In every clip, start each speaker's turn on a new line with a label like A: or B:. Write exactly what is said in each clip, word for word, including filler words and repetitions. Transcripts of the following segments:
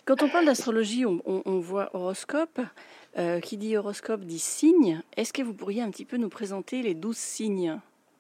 A: Quand on parle d'astrologie, on, on- on voit horoscope. Euh, qui dit horoscope dit signe. Est-ce que vous pourriez un petit peu nous présenter les douze signes?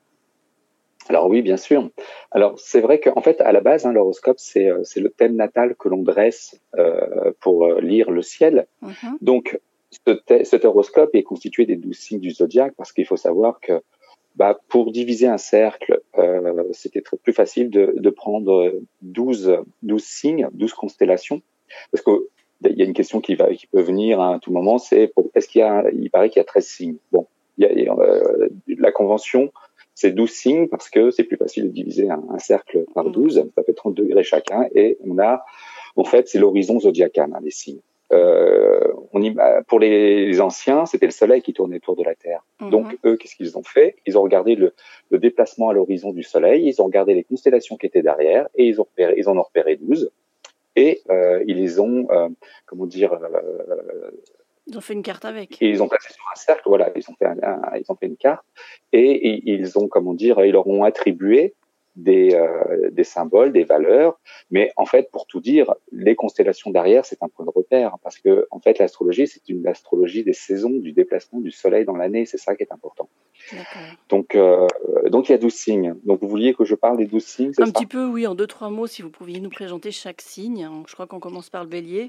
B: Alors oui, bien sûr. Alors c'est vrai qu'en fait, à la base, hein, l'horoscope, c'est euh, c'est le thème natal que l'on dresse euh, pour euh, lire le ciel.
A: Mhm.
B: Donc ce thé- cet horoscope est constitué des douze signes du zodiaque parce qu'il faut savoir que bah, pour diviser un cercle, euh, c'était très, plus facile de, de prendre douze, douze signes, douze constellations. Parce que il y a une question qui, va, qui peut venir à tout moment, c'est pour- est-ce qu'il y a, il paraît qu'il y a treize signes. Bon, il y a, il y a, euh, la convention, c'est douze signes parce que c'est plus facile de diviser un, un cercle par douze,
A: douze.
B: ça fait trente degrés chacun, et on a, en fait, c'est l'horizon zodiacal, hein, les signes. Euh, on y, pour les anciens, c'était le soleil qui tournait autour de la Terre. Donc,
A: Mhm.
B: eux, qu'est-ce qu'ils ont fait? Ils ont regardé le, le déplacement à l'horizon du soleil, ils ont regardé les constellations qui étaient derrière, et ils, ont repéré, ils en ont repéré douze, et euh, ils les ont, euh, comment dire, euh,
A: Ils ont fait une carte avec.
B: et ils ont placé sur un cercle, voilà, ils ont fait, un, un, ils ont fait une carte, et, et ils ont, comment dire, ils leur ont attribué des, euh, des symboles, des valeurs, mais en fait, pour tout dire, les constellations derrière, c'est un point de repère, parce que en fait, l'astrologie, c'est une astrologie des saisons, du déplacement du soleil dans l'année, c'est ça qui est important.
A: D'accord.
B: Donc, euh, donc il y a douze signes. Donc, vous vouliez que je parle des douze signes, c'est
A: Un
B: ça?
A: petit peu, oui, en deux, trois mots, si vous pouviez nous présenter chaque signe. Je crois qu'on commence par le bélier.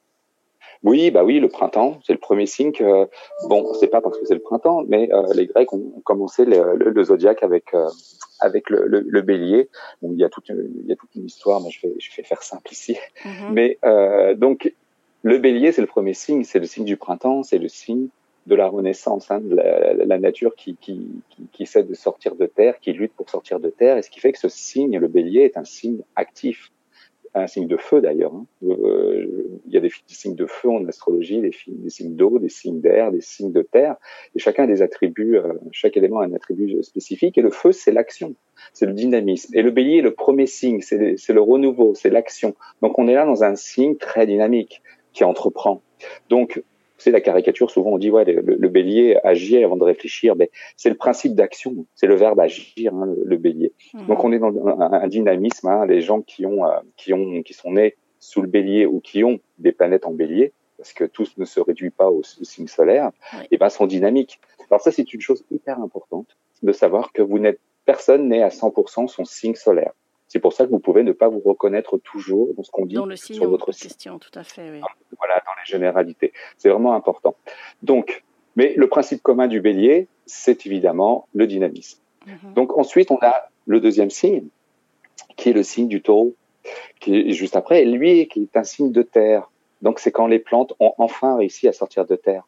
B: Oui, bah oui, le printemps, c'est le premier signe que, bon, c'est pas parce que c'est le printemps, mais euh, les Grecs ont, ont commencé le, le, le zodiaque avec euh, avec le, le, le bélier. Bon, il y a toute une, il y a toute une histoire, mais je vais je vais faire simple ici.
A: Mhm.
B: Mais euh, donc le bélier, c'est le premier signe, c'est le signe du printemps, c'est le signe de la renaissance, hein, de la, la nature qui, qui, qui, qui essaie de sortir de terre, qui lutte pour sortir de terre, et ce qui fait que ce signe, le bélier, est un signe actif, un signe de feu d'ailleurs. Hein. Euh, il y a des, des signes de feu en astrologie, des, des signes d'eau, des signes d'air, des signes de terre, et chacun a des attributs, euh, chaque élément a un attribut spécifique, et le feu, c'est l'action, c'est le dynamisme. Et le bélier est le premier signe, c'est, c'est le renouveau, c'est l'action. Donc on est là dans un signe très dynamique, qui entreprend. Donc, c'est la caricature, souvent on dit, ouais, le, le bélier agit avant de réfléchir, mais c'est le principe d'action, c'est le verbe agir, hein, le, le bélier.
A: Mhm.
B: Donc on est dans un, un dynamisme, hein, les gens qui ont, euh, qui ont, qui sont nés sous le bélier ou qui ont des planètes en bélier, parce que tout ne se réduit pas au, au signe solaire,
A: Oui.
B: et ben sont dynamiques. Alors ça, c'est une chose hyper importante, de savoir que vous n'êtes, personne n'est à cent pour cent son signe solaire. C'est pour ça que vous pouvez ne pas vous reconnaître toujours dans ce qu'on dit
A: Dans le signe
B: sur
A: en
B: votre signe.
A: question, tout à fait, oui.
B: Voilà, dans les généralités. C'est vraiment important. Donc, mais le principe commun du bélier, c'est évidemment le dynamisme.
A: Mhm.
B: Donc ensuite, on a le deuxième signe, qui est le signe du taureau, qui est juste après, et lui, qui est un signe de terre. Donc c'est quand les plantes ont enfin réussi à sortir de terre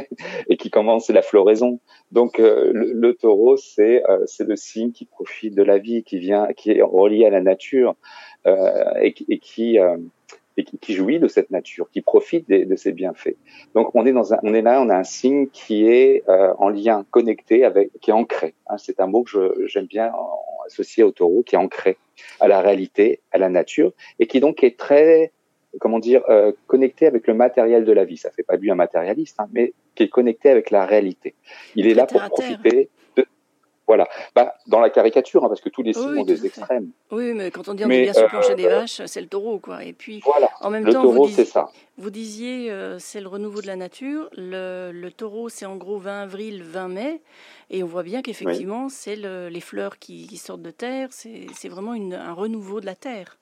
B: et qui commence la floraison. Donc euh, le, le taureau, c'est euh, c'est le signe qui profite de la vie, qui vient, qui est relié à la nature euh, et, et qui euh, et qui, qui jouit de cette nature, qui profite de, de ses bienfaits. Donc on est dans un, on est là, on a un signe qui est euh, en lien, connecté avec, qui est ancré. Hein, c'est un mot que je, j'aime bien associer au taureau, qui est ancré à la réalité, à la nature, et qui donc est très, comment dire, euh, connecté avec le matériel de la vie. Ça fait pas de lui un matérialiste, hein, mais qui est connecté avec la réalité. Il est
A: Très
B: là
A: terre
B: pour
A: à terre.
B: profiter de, voilà, bah, dans la caricature, hein, parce que tous les signes
A: Oui,
B: ont
A: tout à
B: des
A: fait.
B: extrêmes.
A: Oui, mais quand on dit on est
B: Mais
A: bien sur
B: euh,
A: le plancher des vaches, c'est le taureau, quoi. Et puis,
B: voilà,
A: en même
B: le
A: temps, vous,
B: taureau, c'est
A: dis-
B: ça.
A: vous disiez, euh, c'est le renouveau de la nature. Le, le taureau, c'est en gros vingt avril, vingt mai. Et on voit bien
B: Oui.
A: qu'effectivement, c'est le- les fleurs qui, qui sortent de terre. C'est c'est vraiment une- un renouveau de la terre.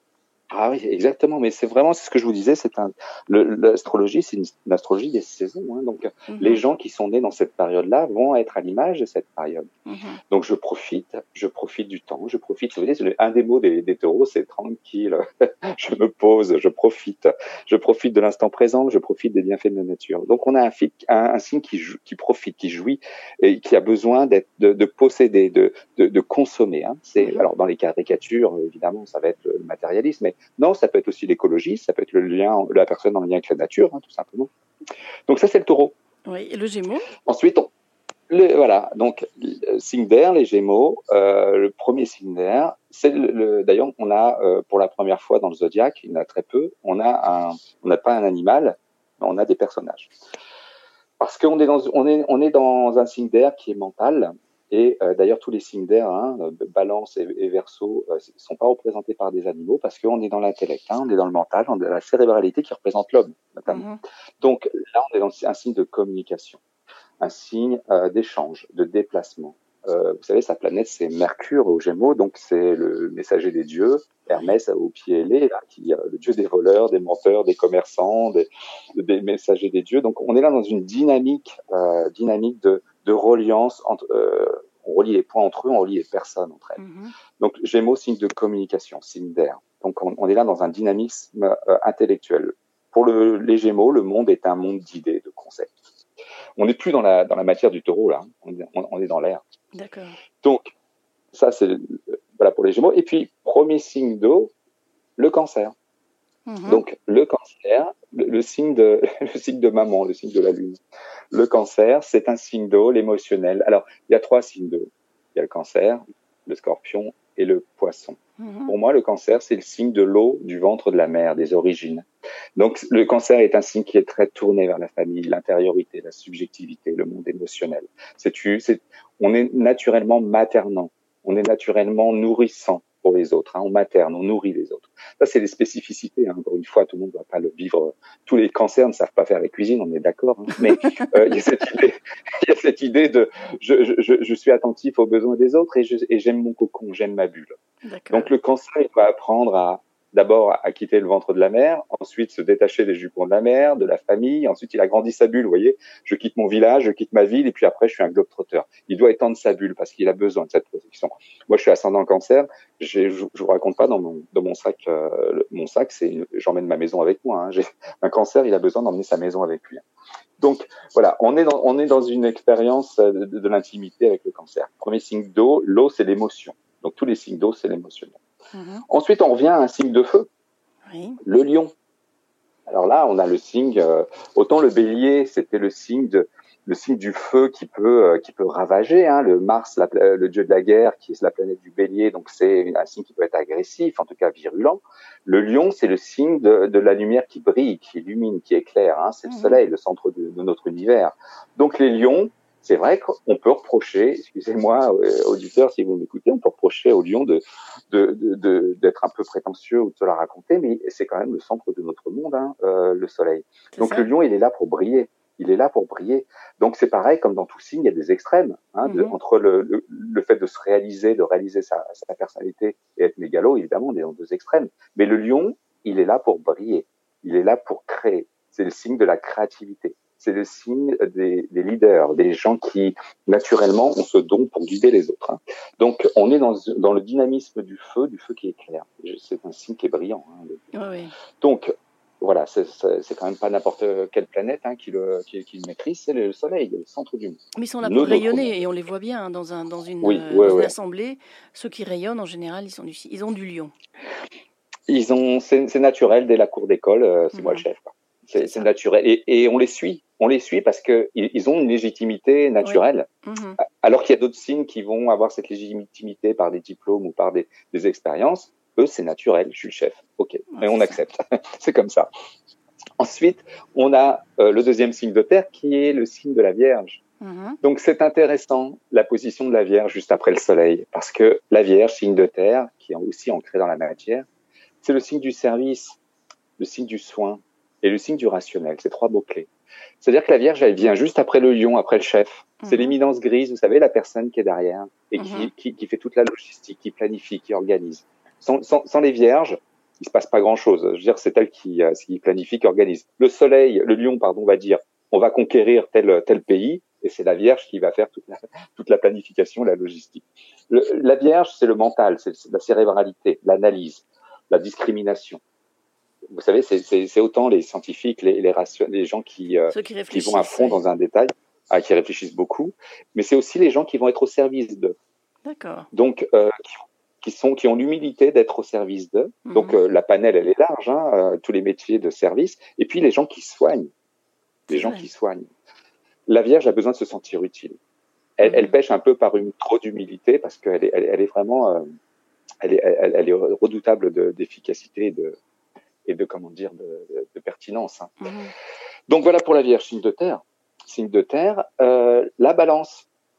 B: Ah oui, exactement. Mais c'est vraiment, c'est ce que je vous disais, c'est un, le- l'astrologie, c'est une, une astrologie des saisons. Hein. Donc, les
A: Mhm,
B: gens qui sont nés dans cette période-là vont être à l'image de cette période.
A: mhm.
B: Donc, je profite, je profite du temps, je profite. Vous voyez, c'est le- un des mots des, des taureaux, c'est tranquille. Je me pose, je profite, je profite de l'instant présent, je profite des bienfaits de la nature. Donc, on a un, fi- un, un signe qui, jou- qui profite, qui jouit et qui a besoin d'être, de, de posséder, de, de, de consommer. Hein. C'est,
A: Mhm.
B: alors, dans les caricatures, évidemment, ça va être le matérialisme, mais non, ça peut être aussi l'écologie, ça peut être le lien, la personne en lien avec la nature, hein, tout simplement. Donc ça, c'est le taureau.
A: Oui, et le gémeau?
B: Ensuite, on, le, voilà, donc le signe d'air, les Gémeaux, euh, le premier signe d'air, c'est le, le, d'ailleurs, on a euh, pour la première fois dans le zodiaque, il y en a très peu, on a un, on n'a pas un animal, mais on a des personnages. Parce qu'on est dans, on est, on est dans un signe d'air qui est mental, Et euh, d'ailleurs, tous les signes d'air, hein, Balance et, et Verseau, ne euh, sont pas représentés par des animaux parce qu'on est dans l'intellect, hein, on est dans le mental, on est dans la cérébralité qui représente l'homme, notamment. Mm-hmm. Donc là, on est dans un signe de communication, un signe euh, d'échange, de déplacement. Euh, vous savez, sa planète, c'est Mercure aux Gémeaux, donc c'est le messager des dieux, Hermès au pied ailé, là, qui, euh, le dieu des voleurs, des menteurs, des commerçants, des, des messagers des dieux. Donc on est là dans une dynamique, euh, dynamique de, de reliance entre, euh, on relie les points entre eux, on relie les personnes entre elles. Mm-hmm. Donc Gémeaux, signe de communication, signe d'air. Donc on, on est là dans un dynamisme euh, intellectuel. Pour le, les Gémeaux, le monde est un monde d'idées, de concepts. On n'est plus dans la, dans la matière du taureau, là. On est, on, on est dans l'air.
A: D'accord.
B: Donc, ça, c'est voilà pour les Gémeaux. Et puis, premier signe d'eau, le cancer. Mm-hmm. Donc, le cancer, le, le, signe de, le signe de maman, le signe de la lune. Le cancer, c'est un signe d'eau, l'émotionnel. Alors, il y a trois signes d'eau. Il y a le cancer, le scorpion et le poisson. Mm-hmm. Pour moi, le cancer, c'est le signe de l'eau, du ventre de la mer, des origines. Donc, le cancer est un signe qui est très tourné vers la famille, l'intériorité, la subjectivité, le monde émotionnel. C'est, c'est, on est naturellement maternant, on est naturellement nourrissant pour les autres, hein, on materne, on nourrit les autres. Ça, c'est les spécificités, hein. Encore une fois, tout le monde ne va pas le vivre. Tous les cancers ne savent pas faire la cuisine, on est d'accord, hein. Mais euh, il y a cette idée, il y a cette idée de je, je, je suis attentif aux besoins des autres et, je, et j'aime mon cocon, j'aime ma bulle. D'accord. Donc, le cancer, il va apprendre à d'abord à quitter le ventre de la mer, ensuite se détacher des jupons de la mer, de la famille, ensuite il agrandit sa bulle, vous voyez, je quitte mon village, je quitte ma ville, et puis après je suis un globe-trotteur. Il doit étendre sa bulle parce qu'il a besoin de cette protection. Moi je suis ascendant cancer, j'ai, je, je vous raconte pas dans mon, dans mon sac, euh, mon sac c'est, une, j'emmène ma maison avec moi, hein. J'ai un cancer, il a besoin d'emmener sa maison avec lui. Donc voilà, on est dans, on est dans une expérience de, de, de l'intimité avec le cancer. Premier signe d'eau, l'eau c'est l'émotion. Donc tous les signes d'eau c'est l'émotionnel. Mmh. Ensuite, on revient à un signe de feu, oui. Le lion. Alors là, on a le signe, euh, autant le bélier, c'était le signe de, le signe du feu qui peut, euh, qui peut ravager, hein. Le Mars, la, le dieu de la guerre, qui est la planète du bélier, donc c'est un signe qui peut être agressif, en tout cas virulent. Le lion, c'est le signe de, de la lumière qui brille, qui illumine, qui éclaire, hein. C'est mmh. le soleil, le centre de, de notre univers. Donc les lions, c'est vrai qu'on peut reprocher, excusez-moi, euh, auditeurs, si vous m'écoutez, on peut reprocher au lion de, de, de, de, d'être un peu prétentieux ou de se la raconter, mais c'est quand même le centre de notre monde, hein, euh, le soleil. C'est Donc ça. Le lion, il est là pour briller. Il est là pour briller. Donc c'est pareil, comme dans tout signe, il y a des extrêmes, hein, mm-hmm. de, entre le, le, le fait de se réaliser, de réaliser sa, sa personnalité et être mégalo, évidemment, on est dans deux extrêmes. Mais le lion, il est là pour briller. Il est là pour créer. C'est le signe de la créativité. C'est le signe des, des leaders, des gens qui, naturellement, ont ce don pour guider les autres. Hein. Donc, on est dans, dans le dynamisme du feu, du feu qui éclaire. C'est un signe qui est brillant. Hein,
A: oui, oui.
B: Donc, voilà, c'est, c'est, c'est quand même pas n'importe quelle planète hein, qui, le, qui, qui le maîtrise, c'est le Soleil, le centre du monde.
A: Mais ils sont là pour rayonner, et on les voit bien hein, dans, un, dans une,
B: oui,
A: euh,
B: ouais,
A: dans
B: ouais.
A: une assemblée. Ceux qui rayonnent, en général, ils, sont du, ils ont du lion.
B: Ils ont, c'est, c'est naturel, dès la cour d'école, euh, c'est mmh. moi le chef. Quoi. C'est, c'est, c'est naturel. Et, et on les suit. On les suit parce qu'ils ils ont une légitimité naturelle. Oui. Mmh. Alors qu'il y a d'autres signes qui vont avoir cette légitimité par des diplômes ou par des, des expériences. Eux, c'est naturel. Je suis le chef. OK. Et on accepte. C'est comme ça. Ensuite, on a euh, le deuxième signe de terre qui est le signe de la Vierge. Mmh. Donc, c'est intéressant la position de la Vierge juste après le Soleil parce que la Vierge, signe de terre, qui est aussi ancré dans la matière, c'est le signe du service, le signe du soin et le signe du rationnel. C'est trois mots-clés. C'est-à-dire que la Vierge, elle vient juste après le lion, après le chef. Mmh. C'est l'éminence grise, vous savez, la personne qui est derrière et mmh. qui, qui, qui fait toute la logistique, qui planifie, qui organise. Sans, sans, sans les Vierges, il se passe pas grand-chose. Je veux dire, c'est elle qui, euh, qui planifie, qui organise. Le soleil, le lion, pardon, va dire, on va conquérir tel, tel pays, et c'est la Vierge qui va faire toute la, toute la planification, la logistique. Le, la Vierge, c'est le mental, c'est la cérébralité, l'analyse, la discrimination. Vous savez, c'est, c'est, c'est autant les scientifiques, les, les, ration, les gens qui, euh, qui, qui vont à fond oui. dans un détail, ah, qui réfléchissent beaucoup, mais c'est aussi les gens qui vont être au service d'eux.
A: D'accord.
B: Donc, euh, qui, qui sont, qui ont l'humilité d'être au service d'eux. Mmh. Donc, euh, la panel, elle est large, hein, euh, tous les métiers de service. Et puis, les gens qui soignent. Les gens ouais. qui soignent. La Vierge a besoin de se sentir utile. Elle, mmh. elle pêche un peu par une trop d'humilité parce qu'elle est, elle, elle est vraiment, euh, elle est, elle, elle est redoutable de, d'efficacité et de, et de, comment dire, de, de, de pertinence. Hein. Mmh. Donc, voilà pour la Vierge, signe de terre. Signe de terre. Euh, la Balance.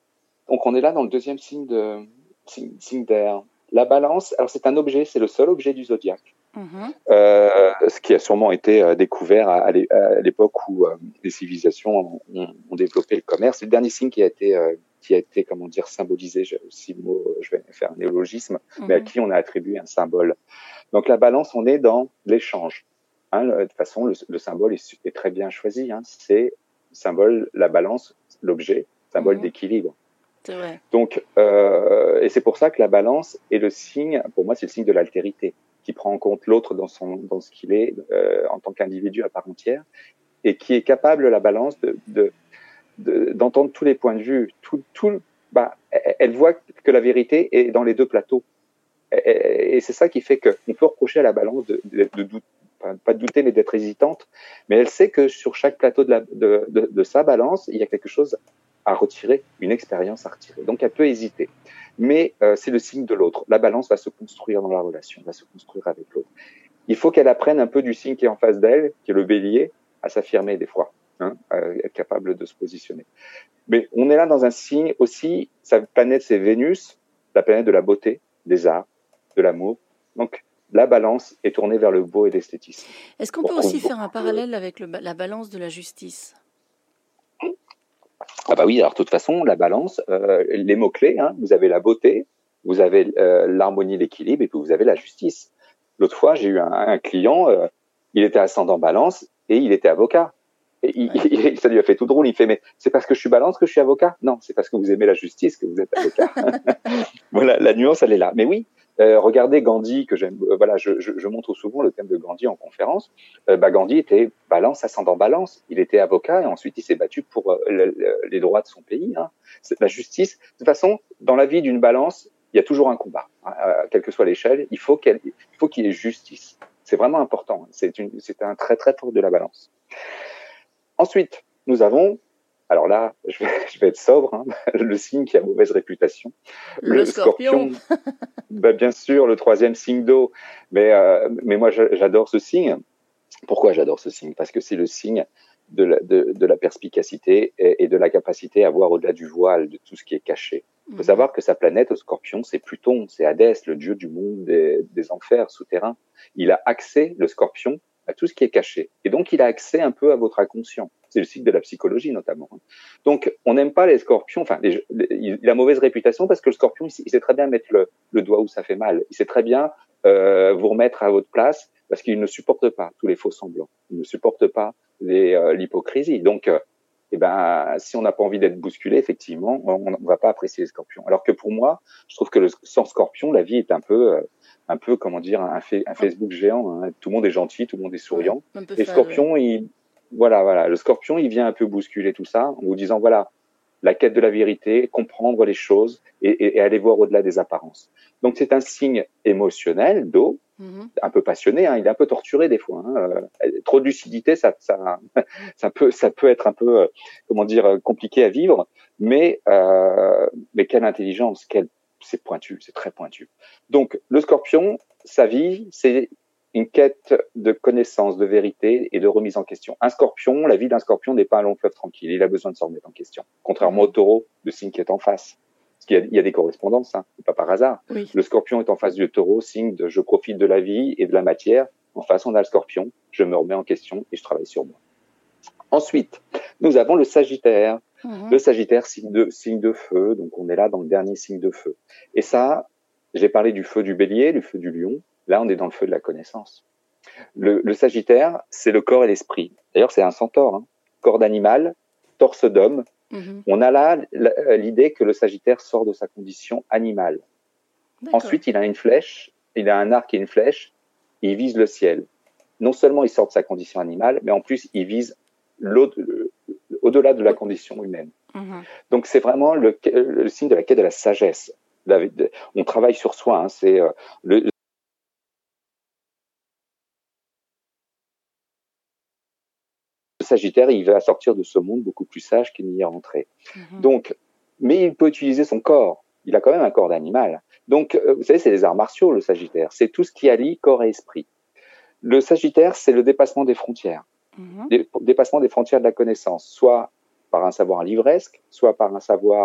B: Donc on est là dans le deuxième signe de signe, signe d'air. La balance, alors c'est un objet, c'est le seul objet du zodiaque. Mmh. Euh, ce qui a sûrement été euh, découvert à, à l'époque où euh, les civilisations ont, ont développé le commerce. C'est le dernier signe qui a été, euh, qui a été, comment dire, symbolisé. J'ai aussi le mot, je vais faire un néologisme, mmh. mais à qui on a attribué un symbole. Donc la balance, on est dans l'échange. Hein, de toute façon, le, le symbole est, est très bien choisi. Hein. C'est le symbole, la balance, l'objet, symbole mmh. d'équilibre.
A: C'est vrai.
B: Donc, euh, et c'est pour ça que la balance est le signe, pour moi, c'est le signe de l'altérité, qui prend en compte l'autre dans son, dans ce qu'il est, euh, en tant qu'individu à part entière, et qui est capable, la balance, de, de, de d'entendre tous les points de vue. Tout, tout, bah, elle voit que la vérité est dans les deux plateaux. Et, et c'est ça qui fait qu'on peut reprocher à la balance de, de, de douter, pas de douter, mais d'être hésitante. Mais elle sait que sur chaque plateau de, la, de, de, de sa balance, il y a quelque chose à retirer, une expérience à retirer. Donc, elle peut hésiter. Mais euh, c'est le signe de l'autre. La balance va se construire dans la relation, va se construire avec l'autre. Il faut qu'elle apprenne un peu du signe qui est en face d'elle, qui est le bélier, à s'affirmer des fois, hein, à être capable de se positionner. Mais on est là dans un signe aussi, sa planète c'est Vénus, la planète de la beauté, des arts, de l'amour. Donc, la balance est tournée vers le beau et l'esthétisme.
A: Est-ce qu'on peut aussi faire un parallèle avec le, la balance de la justice ?
B: Ah bah oui, alors de toute façon, la balance, euh, les mots-clés, hein, vous avez la beauté, vous avez euh, l'harmonie, l'équilibre, et puis vous avez la justice. L'autre fois, j'ai eu un, un client, euh, il était ascendant balance, et il était avocat. Et il, ouais. il, ça lui a fait tout drôle, il fait, mais c'est parce que je suis balance que je suis avocat ? Non, c'est parce que vous aimez la justice que vous êtes avocat. Voilà, la nuance, elle est là. Mais oui, Euh, regardez Gandhi, que j'aime. Euh, voilà, je, je, je montre souvent le thème de Gandhi en conférence. Euh, bah, Gandhi était balance, ascendant balance. Il était avocat et ensuite il s'est battu pour euh, le, le, les droits de son pays. Hein. C'est la justice. De toute façon, dans la vie d'une balance, il y a toujours un combat, hein, euh, quelle que soit l'échelle. Il faut qu'elle, il faut qu'il y ait justice. C'est vraiment important. C'est une, c'est un très très fort de la balance. Ensuite, nous avons. Alors là, je vais, je vais être sobre, hein, le signe qui a mauvaise réputation.
A: Le, le scorpion.
B: scorpion bah, bien sûr, le troisième signe d'eau. Mais, euh, mais moi, j'adore ce signe. Pourquoi j'adore ce signe ? Parce que c'est le signe de la, de, de la perspicacité et, et de la capacité à voir au-delà du voile, de tout ce qui est caché. Il faut mmh. savoir que sa planète, au scorpion, c'est Pluton, c'est Hadès, le dieu du monde des, des enfers souterrains. Il a accès, le scorpion, à tout ce qui est caché. Et donc, il a accès un peu à votre inconscient. C'est le cycle de la psychologie, notamment. Donc, on n'aime pas les scorpions. Enfin, les, les, il a mauvaise réputation parce que le scorpion, il, il sait très bien mettre le, le doigt où ça fait mal. Il sait très bien euh, vous remettre à votre place parce qu'il ne supporte pas tous les faux semblants. Il ne supporte pas les, euh, l'hypocrisie. Donc, euh, eh ben, si on n'a pas envie d'être bousculé, effectivement, on ne va pas apprécier les scorpions. Alors que pour moi, je trouve que le, sans scorpion, la vie est un peu... Euh, un peu, comment dire, un, un Facebook géant. Hein. Tout le monde est gentil, tout le monde est souriant.
A: Ouais,
B: et le scorpion, ouais. il, voilà, voilà, le scorpion, il vient un peu bousculer tout ça en vous disant, voilà, la quête de la vérité, comprendre les choses et, et, et aller voir au-delà des apparences. Donc, c'est un signe émotionnel d'eau, mm-hmm. un peu passionné, hein, il est un peu torturé des fois. Hein. Euh, trop de lucidité, ça, ça, ça, peut, ça peut être un peu, euh, comment dire, compliqué à vivre, mais, euh, mais quelle intelligence, quelle c'est pointu, c'est très pointu. Donc, le scorpion, sa vie, c'est une quête de connaissance, de vérité et de remise en question. Un scorpion, la vie d'un scorpion n'est pas un long fleuve tranquille. Il a besoin de se remettre en question. Contrairement au taureau, le signe qui est en face. Parce qu'il y a, il y a des correspondances, hein, c'est pas par hasard.
A: Oui.
B: Le scorpion est en face du taureau, signe de je profite de la vie et de la matière. En face, on a le scorpion, je me remets en question et je travaille sur moi. Ensuite, nous avons le Sagittaire. Mmh. Le Sagittaire, signe de, signe de feu, donc on est là dans le dernier signe de feu. Et ça, j'ai parlé du feu du bélier, du feu du lion, là on est dans le feu de la connaissance. Le, le Sagittaire, c'est le corps et l'esprit. D'ailleurs, c'est un centaure, hein. Corps d'animal, torse d'homme. Mmh. On a là l'idée que le Sagittaire sort de sa condition animale. D'accord. Ensuite, il a une flèche, il a un arc et une flèche, et il vise le ciel. Non seulement il sort de sa condition animale, mais en plus il vise au-delà de la condition humaine. Mmh. Donc, c'est vraiment le, le signe de la quête de la sagesse. La, de, on travaille sur soi. Hein, c'est euh, le, le Sagittaire, il va sortir de ce monde beaucoup plus sage qu'il n'y est rentré. Mmh. Donc, mais il peut utiliser son corps. Il a quand même un corps d'animal. Donc, euh, vous savez, c'est les arts martiaux, le Sagittaire. C'est tout ce qui allie corps et esprit. Le Sagittaire, c'est le dépassement des frontières. Mmh. Dé- dépassement des frontières de la connaissance, soit par un savoir livresque, soit par un savoir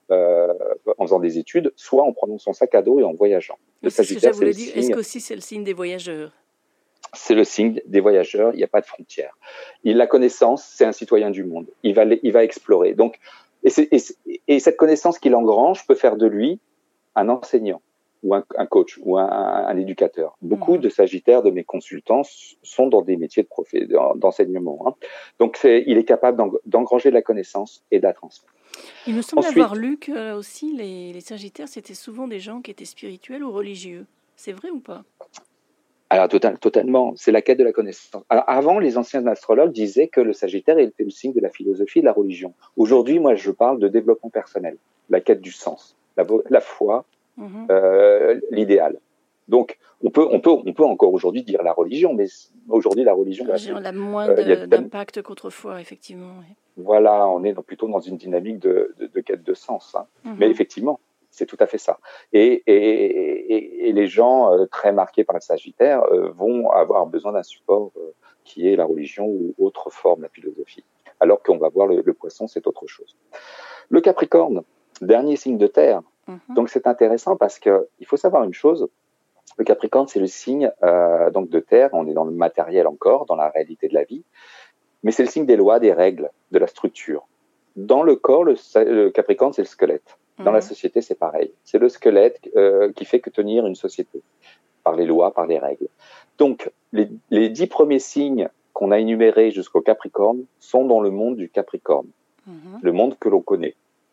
B: euh, en faisant des études, soit en prenant son sac à dos et en voyageant.
A: Le Sagittaire, c'est le signe... Est-ce qu'aussi c'est le signe des voyageurs?
B: C'est le signe des voyageurs, il n'y a pas de frontières. Il, la connaissance, c'est un citoyen du monde. Il va, il va explorer. Donc, et, c'est, et, et cette connaissance qu'il engrange peut faire de lui un enseignant ou un, un coach ou un, un éducateur. Beaucoup mmh. de Sagittaires de mes consultants sont dans des métiers de profé, d'enseignement. Hein. Donc, c'est, il est capable d'engranger de la connaissance et de la transmettre.
A: Il me semble Ensuite, avoir lu que euh, aussi les, les Sagittaires, c'était souvent des gens qui étaient spirituels ou religieux. C'est vrai ou pas?
B: Alors, total, totalement, c'est la quête de la connaissance. Alors, avant, les anciens astrologues disaient que le Sagittaire était le signe de la philosophie et de la religion. Aujourd'hui, moi, je parle de développement personnel, la quête du sens, la, la foi, mmh. euh, l'idéal. Donc, on peut, on peut, on peut encore aujourd'hui dire la religion, mais aujourd'hui, la religion...
A: Elle a moins euh, d'impact qu'autrefois, effectivement. Oui.
B: Voilà, on est dans, plutôt dans une dynamique de, de, de quête de sens. Hein. Mmh. Mais effectivement, c'est tout à fait ça. Et, et, et, et les gens euh, très marqués par le Sagittaire euh, vont avoir besoin d'un support euh, qui est la religion ou autre forme, la philosophie. Alors qu'on va voir le, le Poisson, c'est autre chose. Le Capricorne, dernier signe de terre. Mm-hmm. Donc c'est intéressant parce que il faut savoir une chose. Le Capricorne, c'est le signe euh, donc de terre. On est dans le matériel encore, dans la réalité de la vie. Mais c'est le signe des lois, des règles, de la structure. Dans le corps, le, le Capricorne, c'est le squelette. Dans mmh. la société, c'est pareil. C'est le squelette euh, qui fait que tenir une société, par les lois, par les règles. Donc, les, les dix premiers signes qu'on a énumérés jusqu'au Capricorne sont dans le monde du Capricorne, mmh. le monde que l'on connaît.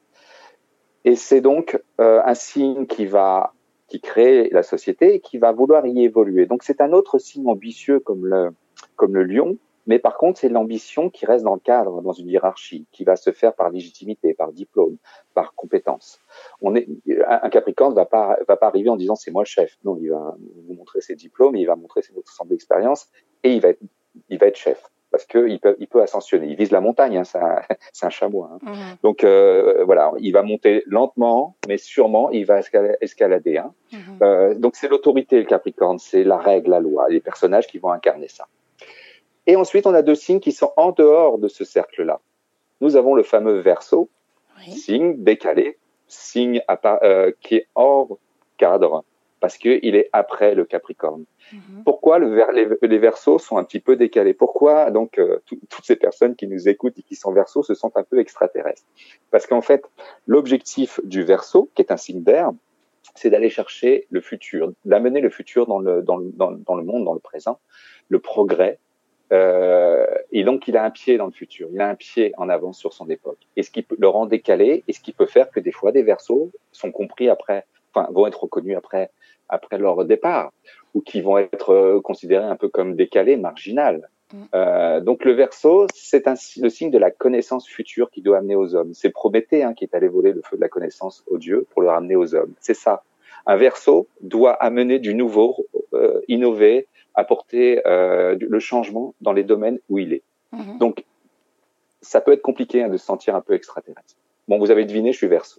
B: Et c'est donc euh, un signe qui va, qui crée la société et qui va vouloir y évoluer. Donc, c'est un autre signe ambitieux comme le, comme le lion. Mais par contre, c'est l'ambition qui reste dans le cadre, dans une hiérarchie, qui va se faire par légitimité, par diplôme, par compétence. On est, un Capricorne va pas, va pas arriver en disant c'est moi le chef. Non, il va vous montrer ses diplômes, il va montrer ses autres centres d'expérience et il va être, il va être chef parce que il peut, il peut ascensionner. Il vise la montagne, hein, c'est un, c'est un chamois. Hein. Mmh. Donc euh, voilà, il va monter lentement, mais sûrement, il va escalader. Hein. Mmh. Euh, donc c'est l'autorité, le Capricorne, c'est la règle, la loi, les personnages qui vont incarner ça. Et ensuite, on a deux signes qui sont en dehors de ce cercle-là. Nous avons le fameux Verseau, oui. signe décalé, signe à part, euh, qui est hors cadre, parce qu'il est après le Capricorne. Mm-hmm. Pourquoi le ver, les, les Verseaux sont un petit peu décalés? Pourquoi donc euh, tout, toutes ces personnes qui nous écoutent et qui sont Verseaux se sentent un peu extraterrestres? Parce qu'en fait, l'objectif du Verseau, qui est un signe d'air, c'est d'aller chercher le futur, d'amener le futur dans le, dans, le, dans, dans le monde, dans le présent, le progrès. Euh, et donc, il a un pied dans le futur, il a un pied en avance sur son époque. Et ce qui peut le rend décalé, et ce qui peut faire que des fois, des Verseaux sont compris après, enfin, vont être reconnus après, après leur départ, ou qui vont être considérés un peu comme décalés, marginal. Mmh. Euh, donc, le Verseau, c'est un, le signe de la connaissance future qui doit amener aux hommes. C'est Prométhée hein, qui est allé voler le feu de la connaissance aux dieux pour le ramener aux hommes. C'est ça. Un Verseau doit amener du nouveau, euh, innover, apporter euh, le changement dans les domaines où il est. Mmh. Donc, ça peut être compliqué hein, de se sentir un peu extraterrestre. Bon, vous avez deviné, je suis Verseau.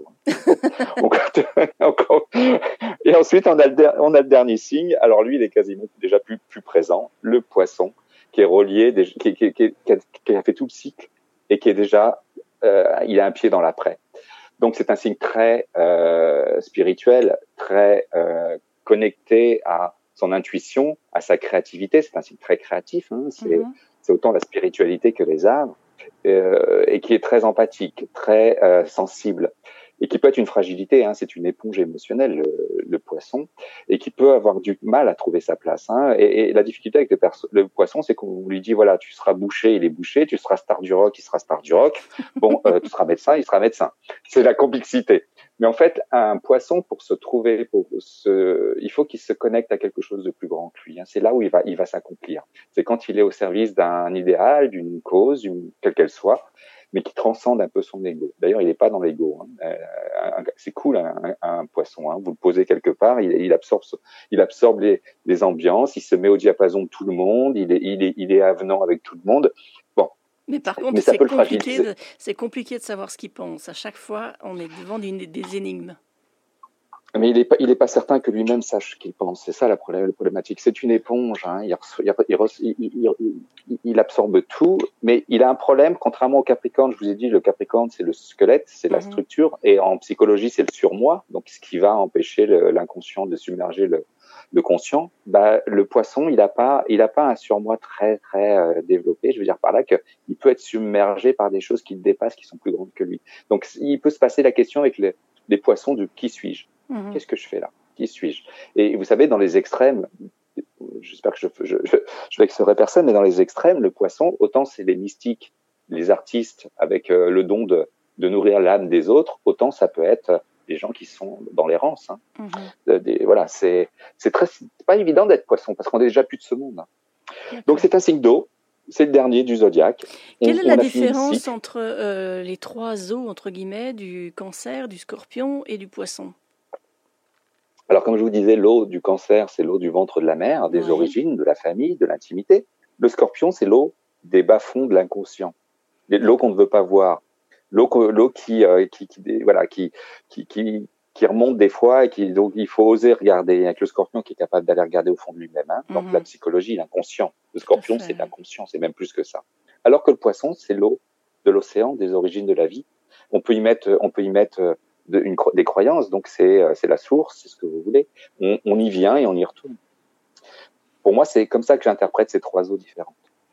B: Et ensuite, on a, le der- on a le dernier signe. Alors lui, il est quasiment déjà plus, plus présent. Le Poisson, qui est relié, qui, qui, qui, qui, a, qui a fait tout le cycle et qui est déjà, euh, il a un pied dans l'après. Donc, c'est un signe très euh, spirituel, très euh, connecté à son intuition, à sa créativité. C'est un signe très créatif. Hein. C'est, mm-hmm. c'est autant la spiritualité que les arts. Euh, et qui est très empathique, très euh, sensible, et qui peut être une fragilité. Hein, c'est une éponge émotionnelle, le, le Poisson, et qui peut avoir du mal à trouver sa place. Hein, et, et la difficulté avec le, perso- le Poisson, c'est qu'on lui dit voilà, tu seras boucher, il est boucher, tu seras star du rock, il sera star du rock. Bon, euh, tu seras médecin, il sera médecin. C'est la complexité. Mais en fait, un Poisson, pour se trouver, pour se, il faut qu'il se connecte à quelque chose de plus grand que lui. Hein. C'est là où il va, il va s'accomplir. C'est quand il est au service d'un idéal, d'une cause, d'une, quelle qu'elle soit, mais qui transcende un peu son ego. D'ailleurs, il n'est pas dans l'ego. Hein. Euh, c'est cool, un, un, un Poisson. Hein. Vous le posez quelque part, il, il absorbe, il absorbe les, les ambiances, il se met au diapason de tout le monde, il est, il est, il est avenant avec tout le monde. Bon.
A: Mais par contre, mais c'est, compliqué de, c'est compliqué de savoir ce qu'il pense. À chaque fois, on est devant des, des énigmes.
B: Mais il est pas, il est pas certain que lui-même sache ce qu'il pense. C'est ça la problème, la problématique. C'est une éponge. Hein. Il, il, il, il, il, il absorbe tout, mais il a un problème. Contrairement au Capricorne, je vous ai dit, le Capricorne, c'est le squelette, c'est la structure, et en psychologie, c'est le surmoi. Donc, ce qui va empêcher le, l'inconscient de submerger le, le conscient. Bah, le Poisson, il a pas, il a pas un surmoi très très euh, développé. Je veux dire par là que il peut être submergé par des choses qui le dépassent, qui sont plus grandes que lui. Donc, il peut se passer la question avec les, les Poissons de qui suis-je. Mmh. Qu'est-ce que je fais là? Qui suis-je? Et vous savez, dans les extrêmes, j'espère que je, je, je, je vexerai personne, mais dans les extrêmes, le Poisson, autant c'est les mystiques, les artistes avec euh, le don de, de nourrir l'âme des autres, autant ça peut être des gens qui sont dans l'errance. Hein. Mmh. Des, voilà, c'est, c'est très, c'est pas évident d'être Poisson parce qu'on est déjà plus de ce monde. Hein. Donc c'est un signe d'eau. C'est le dernier du zodiaque.
A: Quelle on, est la différence entre euh, les trois eaux, entre guillemets, du Cancer, du Scorpion et du Poisson?
B: Alors, comme je vous disais, l'eau du Cancer, c'est l'eau du ventre de la mer, des oui. origines, de la famille, de l'intimité. Le Scorpion, c'est l'eau des bas-fonds de l'inconscient, l'eau qu'on ne veut pas voir, l'eau, l'eau qui, euh, qui, qui, voilà, qui, qui, qui, qui remonte des fois et qui, donc, il faut oser regarder. Avec le Scorpion qui est capable d'aller regarder au fond de lui-même. Hein. Donc, mm-hmm. la psychologie, l'inconscient. Le Scorpion, c'est l'inconscient, c'est même plus que ça. Alors que le Poisson, c'est l'eau de l'océan, des origines de la vie. On peut y mettre, on peut y mettre de, une, des croyances, donc c'est, c'est la source, c'est ce que vous voulez. On, on y vient et on y retourne. Pour moi, c'est comme ça que j'interprète ces trois eaux différentes.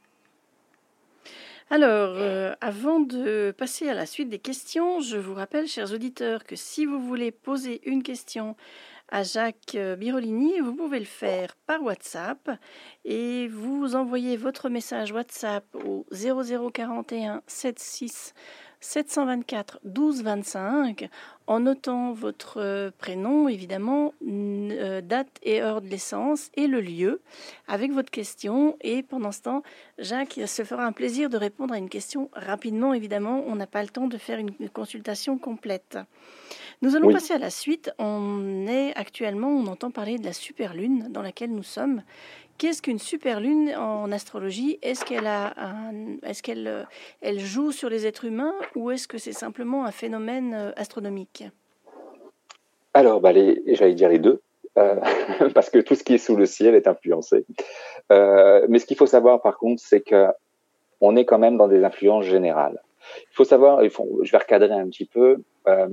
A: Alors, euh, avant de passer à la suite des questions, je vous rappelle, chers auditeurs, que si vous voulez poser une question à Jacques Birolini, vous pouvez le faire par WhatsApp et vous envoyez votre message WhatsApp au zéro zéro quarante et un soixante-six sept cent vingt-quatre douze vingt-cinq en notant votre prénom, évidemment, euh, date et heure de naissance et le lieu avec votre question. Et pendant ce temps, Jacques se fera un plaisir de répondre à une question rapidement. Évidemment, on n'a pas le temps de faire une consultation complète. Nous allons oui. passer à la suite. On est actuellement, on entend parler de la superlune dans laquelle nous sommes. Qu'est-ce qu'une superlune en astrologie? Est-ce qu'elle a un, est-ce qu'elle elle joue sur les êtres humains ou est-ce que c'est simplement un phénomène astronomique?
B: Alors, bah les, j'allais dire les deux, euh, parce que tout ce qui est sous le ciel est influencé. Euh, mais ce qu'il faut savoir, par contre, c'est que on est quand même dans des influences générales. Il faut savoir, il faut, je vais recadrer un petit peu. Euh,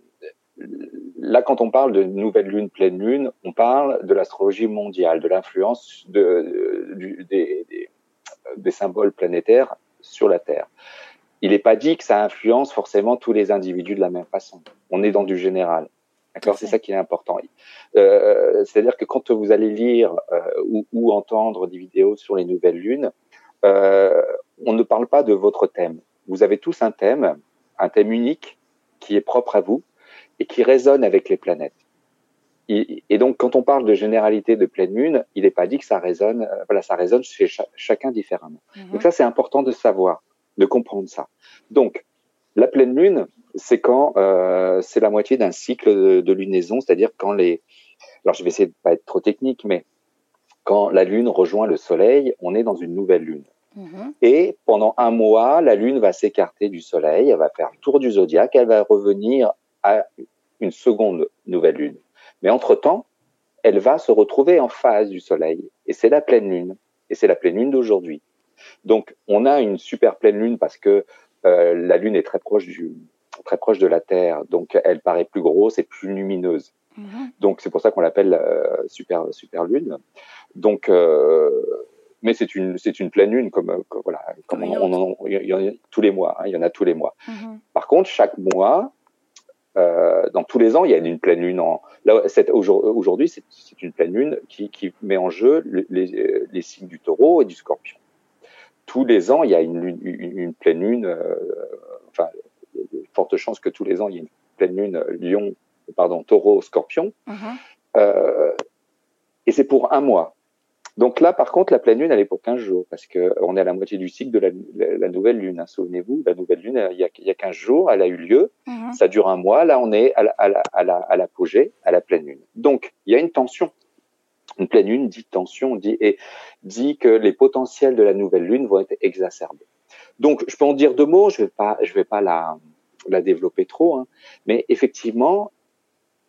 B: Là, quand on parle de nouvelle lune, pleine lune, on parle de l'astrologie mondiale, de l'influence de, de, des, des, des symboles planétaires sur la Terre. Il n'est pas dit que ça influence forcément tous les individus de la même façon. On est dans du général. D'accord, c'est ça qui est important. Euh, c'est-à-dire que quand vous allez lire euh, ou, ou entendre des vidéos sur les nouvelles lunes, euh, on ne parle pas de votre thème. Vous avez tous un thème, un thème unique qui est propre à vous et qui résonne avec les planètes. Et, et donc, quand on parle de généralité de pleine lune, il n'est pas dit que ça résonne, euh, voilà, ça résonne chez cha- chacun différemment. Mm-hmm. Donc ça, c'est important de savoir, de comprendre ça. Donc, la pleine lune, c'est quand euh, c'est la moitié d'un cycle de, de lunaison, c'est-à-dire quand les, alors je vais essayer de pas être trop technique, mais quand la lune rejoint le soleil, on est dans une nouvelle lune. Mmh. Et pendant un mois, la lune va s'écarter du soleil, elle va faire le tour du zodiaque, elle va revenir à une seconde nouvelle lune. Mais entre-temps, elle va se retrouver en phase du soleil. Et c'est la pleine lune. Et c'est la pleine lune d'aujourd'hui. Donc, on a une super pleine lune parce que euh, la lune est très proche du, très proche de la Terre. Donc, elle paraît plus grosse et plus lumineuse. Mmh. Donc, c'est pour ça qu'on l'appelle euh, super, super lune. Donc, euh, mais c'est une, c'est une pleine lune comme, comme voilà, comme on, on, on, on, il y en a tous les mois. Hein, il y en a tous les mois. Mmh. Par contre, chaque mois, Euh, dans tous les ans, il y a une pleine lune. En, là, cette, aujourd'hui, c'est, c'est une pleine lune qui, qui met en jeu les, les, les signes du Taureau et du Scorpion. Tous les ans, il y a une, lune, une, une pleine lune. Euh, enfin, il y a de fortes chances que tous les ans, il y ait une pleine lune Lion, pardon, Taureau, Scorpion. Uh-huh. Euh, et c'est pour un mois. Donc là, par contre, la pleine lune, elle est pour quinze jours, parce que on est à la moitié du cycle de la, la, la nouvelle lune. Hein. Souvenez-vous, la nouvelle lune, il y a, il y a quinze jours, elle a eu lieu, mmh. Ça dure un mois. Là, on est à, la, à, la, à, la, à l'apogée, à la pleine lune. Donc, il y a une tension. Une pleine lune dit tension, dit et dit que les potentiels de la nouvelle lune vont être exacerbés. Donc, je peux en dire deux mots. Je vais pas, je vais pas la, la développer trop, hein, mais effectivement,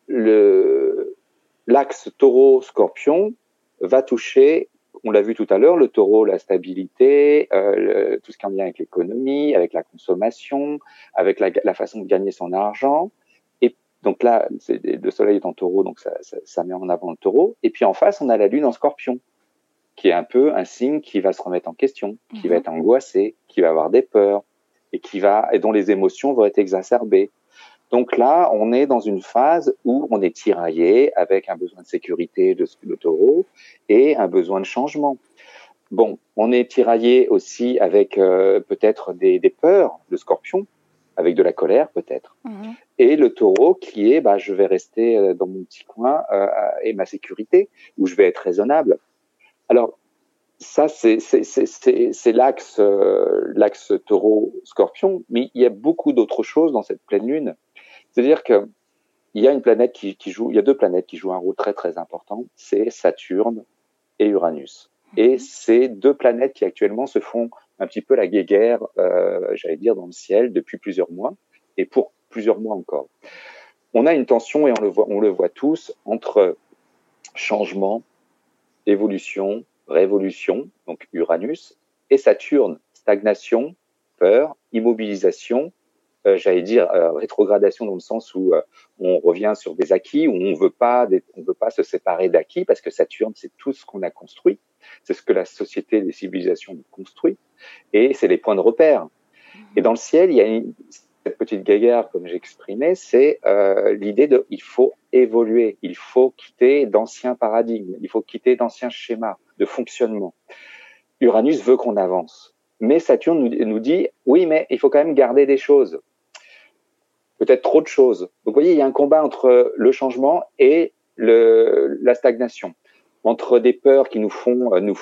B: le, l'axe taureau-scorpion va toucher, on l'a vu tout à l'heure, le taureau, la stabilité, euh, le, tout ce qui est en lien avec l'économie, avec la consommation, avec la, la façon de gagner son argent. Et donc là, c'est, le soleil est en taureau, donc ça, ça, ça met en avant le taureau. Et puis en face, on a la lune en scorpion, qui est un peu un signe qui va se remettre en question, qui mmh. va être angoissé, qui va avoir des peurs, et qui va, et dont les émotions vont être exacerbées. Donc là, on est dans une phase où on est tiraillé avec un besoin de sécurité de le taureau et un besoin de changement. Bon, on est tiraillé aussi avec euh, peut-être des, des peurs, le scorpion, avec de la colère peut-être, mmh. et le taureau qui est, bah, je vais rester dans mon petit coin euh, et ma sécurité, où je vais être raisonnable. Alors, ça, c'est, c'est, c'est, c'est, c'est l'axe, euh, l'axe taureau-scorpion, mais il y a beaucoup d'autres choses dans cette pleine lune. C'est-à-dire que il y a une planète qui, qui joue, il y a deux planètes qui jouent un rôle très très important, c'est Saturne et Uranus. Mmh. Et c'est deux planètes qui actuellement se font un petit peu la guéguerre, euh, j'allais dire, dans le ciel depuis plusieurs mois, et pour plusieurs mois encore. On a une tension, et on le voit, on le voit tous, entre changement, évolution, révolution, donc Uranus, et Saturne, stagnation, peur, immobilisation, euh, j'allais dire euh, rétrogradation dans le sens où euh, on revient sur des acquis, où on veut pas, des, on veut pas se séparer d'acquis, parce que Saturne, c'est tout ce qu'on a construit, c'est ce que la société, les civilisations ont construit, et c'est les points de repère. Et dans le ciel, il y a une, cette petite guéguerre, comme j'exprimais, c'est euh, l'idée de, il faut évoluer, il faut quitter d'anciens paradigmes, il faut quitter d'anciens schémas de fonctionnement. Uranus veut qu'on avance, mais Saturne nous, nous dit, oui, mais il faut quand même garder des choses, peut-être trop de choses. Donc, vous voyez, il y a un combat entre le changement et le, la stagnation, entre des peurs qui nous font nous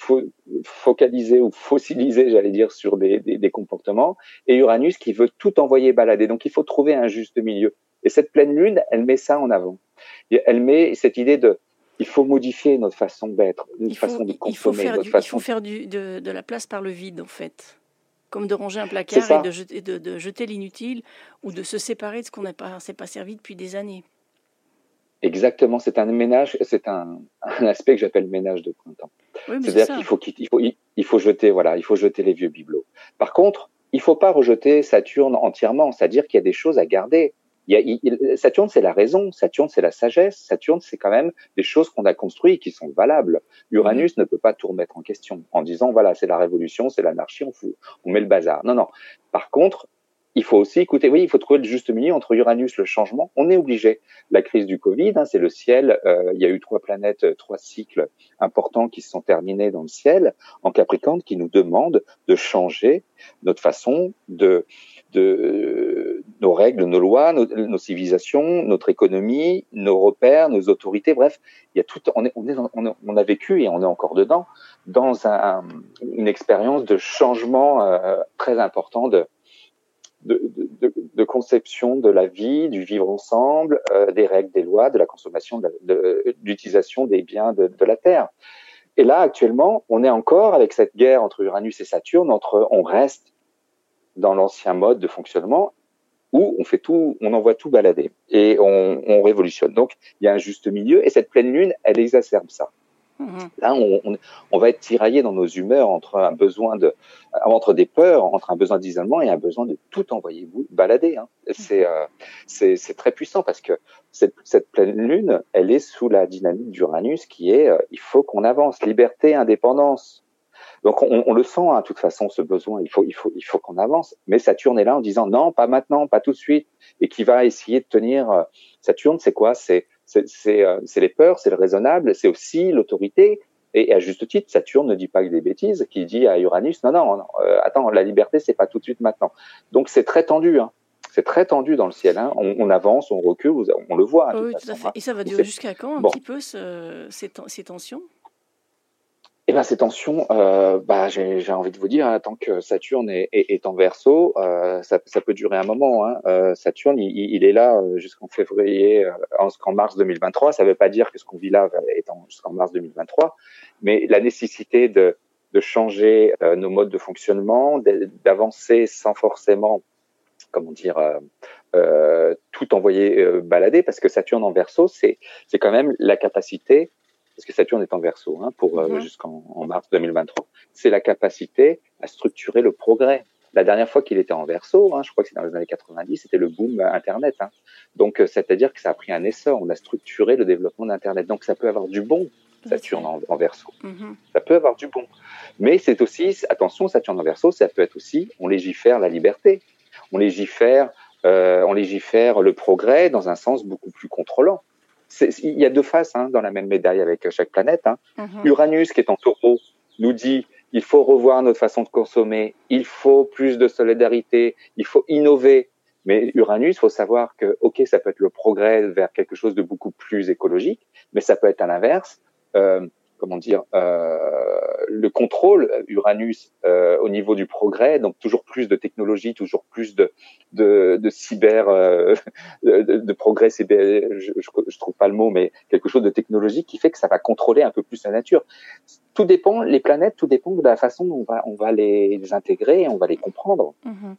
B: focaliser ou fossiliser, j'allais dire, sur des, des, des comportements, et Uranus qui veut tout envoyer balader. Donc, il faut trouver un juste milieu. Et cette pleine lune, elle met ça en avant. Et elle met cette idée de, il faut modifier notre façon d'être, notre
A: faut,
B: façon de consommer.
A: Il faut faire,
B: notre
A: du,
B: façon...
A: il faut faire du, de, de la place par le vide, en fait. Comme de ranger un placard et de jeter, de, de jeter l'inutile, ou de se séparer de ce qu'on n'a pas, s'est pas servi depuis des années.
B: Exactement, c'est un ménage, c'est un, un aspect que j'appelle ménage de printemps.
A: Oui,
B: c'est-à-dire qu'il faut, qu'il faut, il faut jeter, voilà, il faut jeter les vieux bibelots. Par contre, il faut pas rejeter Saturne entièrement, c'est-à-dire qu'il y a des choses à garder. Il y a, il, Saturne, c'est la raison, Saturne, c'est la sagesse, Saturne, c'est quand même des choses qu'on a construites qui sont valables. Uranus mmh. ne peut pas tout remettre en question en disant, voilà, c'est la révolution, c'est l'anarchie, on, fout, on met le bazar. Non, non. Par contre, il faut aussi écouter, oui, il faut trouver le juste milieu entre Uranus, le changement. On est obligé. La crise du Covid, hein, c'est le ciel. Euh, il y a eu trois planètes, trois cycles importants qui se sont terminés dans le ciel en Capricorne, qui nous demandent de changer notre façon de, de nos règles, nos lois, nos, nos civilisations, notre économie, nos repères, nos autorités. Bref, il y a tout. On est, on est, on a, on a vécu et on est encore dedans dans un, une expérience de changement euh, très important de De, de, de conception de la vie, du vivre ensemble, euh, des règles, des lois, de la consommation, de, de l'utilisation des biens de, de la Terre. Et là, actuellement, on est encore avec cette guerre entre Uranus et Saturne, entre on reste dans l'ancien mode de fonctionnement où on fait tout, on envoie tout balader et on, on révolutionne. Donc, il y a un juste milieu et cette pleine lune, elle exacerbe ça. Mmh. Là, on, on, on va être tiraillé dans nos humeurs entre un besoin de, entre des peurs, entre un besoin d'isolement et un besoin de tout envoyer balader. Hein. C'est, euh, c'est, c'est très puissant parce que cette, cette pleine lune, elle est sous la dynamique d'Uranus qui est, euh, il faut qu'on avance, liberté, indépendance. Donc on, on le sent, hein, de toute façon, ce besoin. Il faut, il faut, il faut qu'on avance. Mais Saturne est là en disant non, pas maintenant, pas tout de suite, et qui va essayer de tenir. Euh, Saturne, c'est quoi ? C'est C'est, c'est, euh, c'est les peurs, c'est le raisonnable, c'est aussi l'autorité. Et, et à juste titre, Saturne ne dit pas que des bêtises, qui dit à Uranus, non, non, non euh, attends, la liberté, c'est pas tout de suite maintenant. Donc c'est très tendu, hein. C'est très tendu dans le ciel. Hein. On, on avance, on recule, on le voit. Hein,
A: oui, tout à fait. Et ça va durer jusqu'à quand, un bon. petit peu, ce, ces, ces tensions ?
B: Eh ben ces tensions, euh, bah j'ai, j'ai envie de vous dire, hein, tant que Saturne est, est, est en Verseau, euh, ça, ça peut durer un moment. Hein. Euh, Saturne, il, il est là jusqu'en février, euh, jusqu'en mars deux mille vingt-trois. Ça ne veut pas dire que ce qu'on vit là est en, jusqu'en mars deux mille vingt-trois, mais la nécessité de, de changer euh, nos modes de fonctionnement, d'avancer sans forcément comment dire, euh, euh, tout envoyer euh, balader, parce que Saturne en Verseau, c'est c'est quand même la capacité, parce que Saturne est en Verseau hein, pour euh, mm-hmm. jusqu'en en mars deux mille vingt-trois, c'est la capacité à structurer le progrès. La dernière fois qu'il était en Verseau, hein, je crois que c'est dans les années quatre-vingt-dix, c'était le boom Internet. Hein. Donc, euh, c'est-à-dire que ça a pris un essor. On a structuré le développement d'Internet. Donc, ça peut avoir du bon, Saturne en, en Verseau. Mm-hmm. Ça peut avoir du bon. Mais c'est aussi, attention, Saturne en Verseau, ça peut être aussi, on légifère la liberté. On légifère, euh, on légifère le progrès dans un sens beaucoup plus contrôlant. C'est, il y a deux faces hein, dans la même médaille avec chaque planète. Hein. Mm-hmm. Uranus, qui est en Taureau, nous dit il faut revoir notre façon de consommer, il faut plus de solidarité, il faut innover. Mais Uranus, il faut savoir que, ok, ça peut être le progrès vers quelque chose de beaucoup plus écologique, mais ça peut être à l'inverse, euh, comment dire, euh, le contrôle Uranus euh, au niveau du progrès, donc toujours plus de technologie, toujours plus de de, de cyber, euh, de, de progrès cyber, je, je, je trouve pas le mot, mais quelque chose de technologique qui fait que ça va contrôler un peu plus la nature. Tout dépend, les planètes, tout dépend de la façon dont on va on va les, les intégrer, on va les comprendre. Mm-hmm.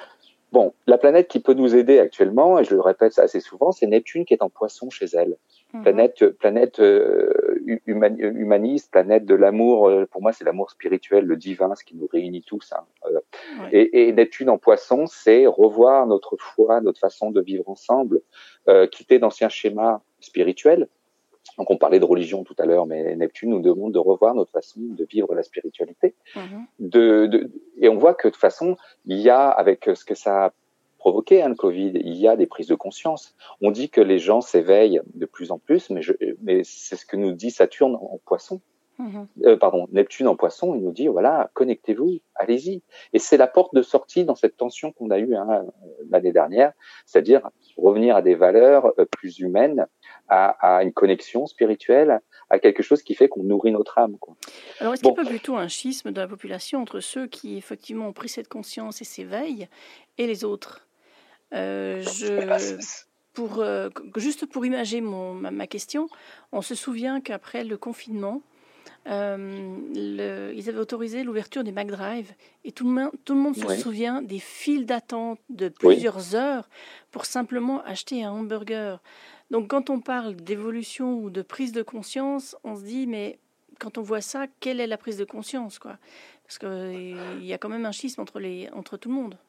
B: Bon, la planète qui peut nous aider actuellement, et je le répète assez souvent, c'est Neptune qui est en Poisson chez elle. Mmh. Planète, planète euh, humaniste, planète de l'amour. Euh, pour moi, c'est l'amour spirituel, le divin, ce qui nous réunit tous. Hein. Euh, ouais. et, et Neptune en Poisson, c'est revoir notre foi, notre façon de vivre ensemble, euh, quitter d'anciens schémas spirituels. Donc, on parlait de religion tout à l'heure, mais Neptune nous demande de revoir notre façon de vivre la spiritualité. Mmh. De, de, et on voit que de toute façon, il y a, avec ce que ça a provoqué, hein, le Covid, il y a des prises de conscience. On dit que les gens s'éveillent de plus en plus, mais, je, mais c'est ce que nous dit Saturne en Poisson. Mmh. Euh, pardon, Neptune en Poisson, il nous dit, voilà, connectez-vous, allez-y. Et c'est la porte de sortie dans cette tension qu'on a eue hein, l'année dernière, c'est-à-dire revenir à des valeurs plus humaines, à, à une connexion spirituelle, à quelque chose qui fait qu'on nourrit notre âme. Quoi.
A: Alors, est-ce bon. qu'il n'y a pas plutôt un schisme de la population entre ceux qui, effectivement, ont pris cette conscience et s'éveillent, et les autres euh, je... pour, euh, Juste pour imager mon, ma, ma question, on se souvient qu'après le confinement, Euh, le, ils avaient autorisé l'ouverture des McDrive et tout le monde, tout le monde se oui. souvient des files d'attente de plusieurs oui. heures pour simplement acheter un hamburger. Donc quand on parle d'évolution ou de prise de conscience, on se dit mais quand on voit ça, quelle est la prise de conscience quoi? Parce qu'il y a quand même un schisme entre, les, entre tout le monde.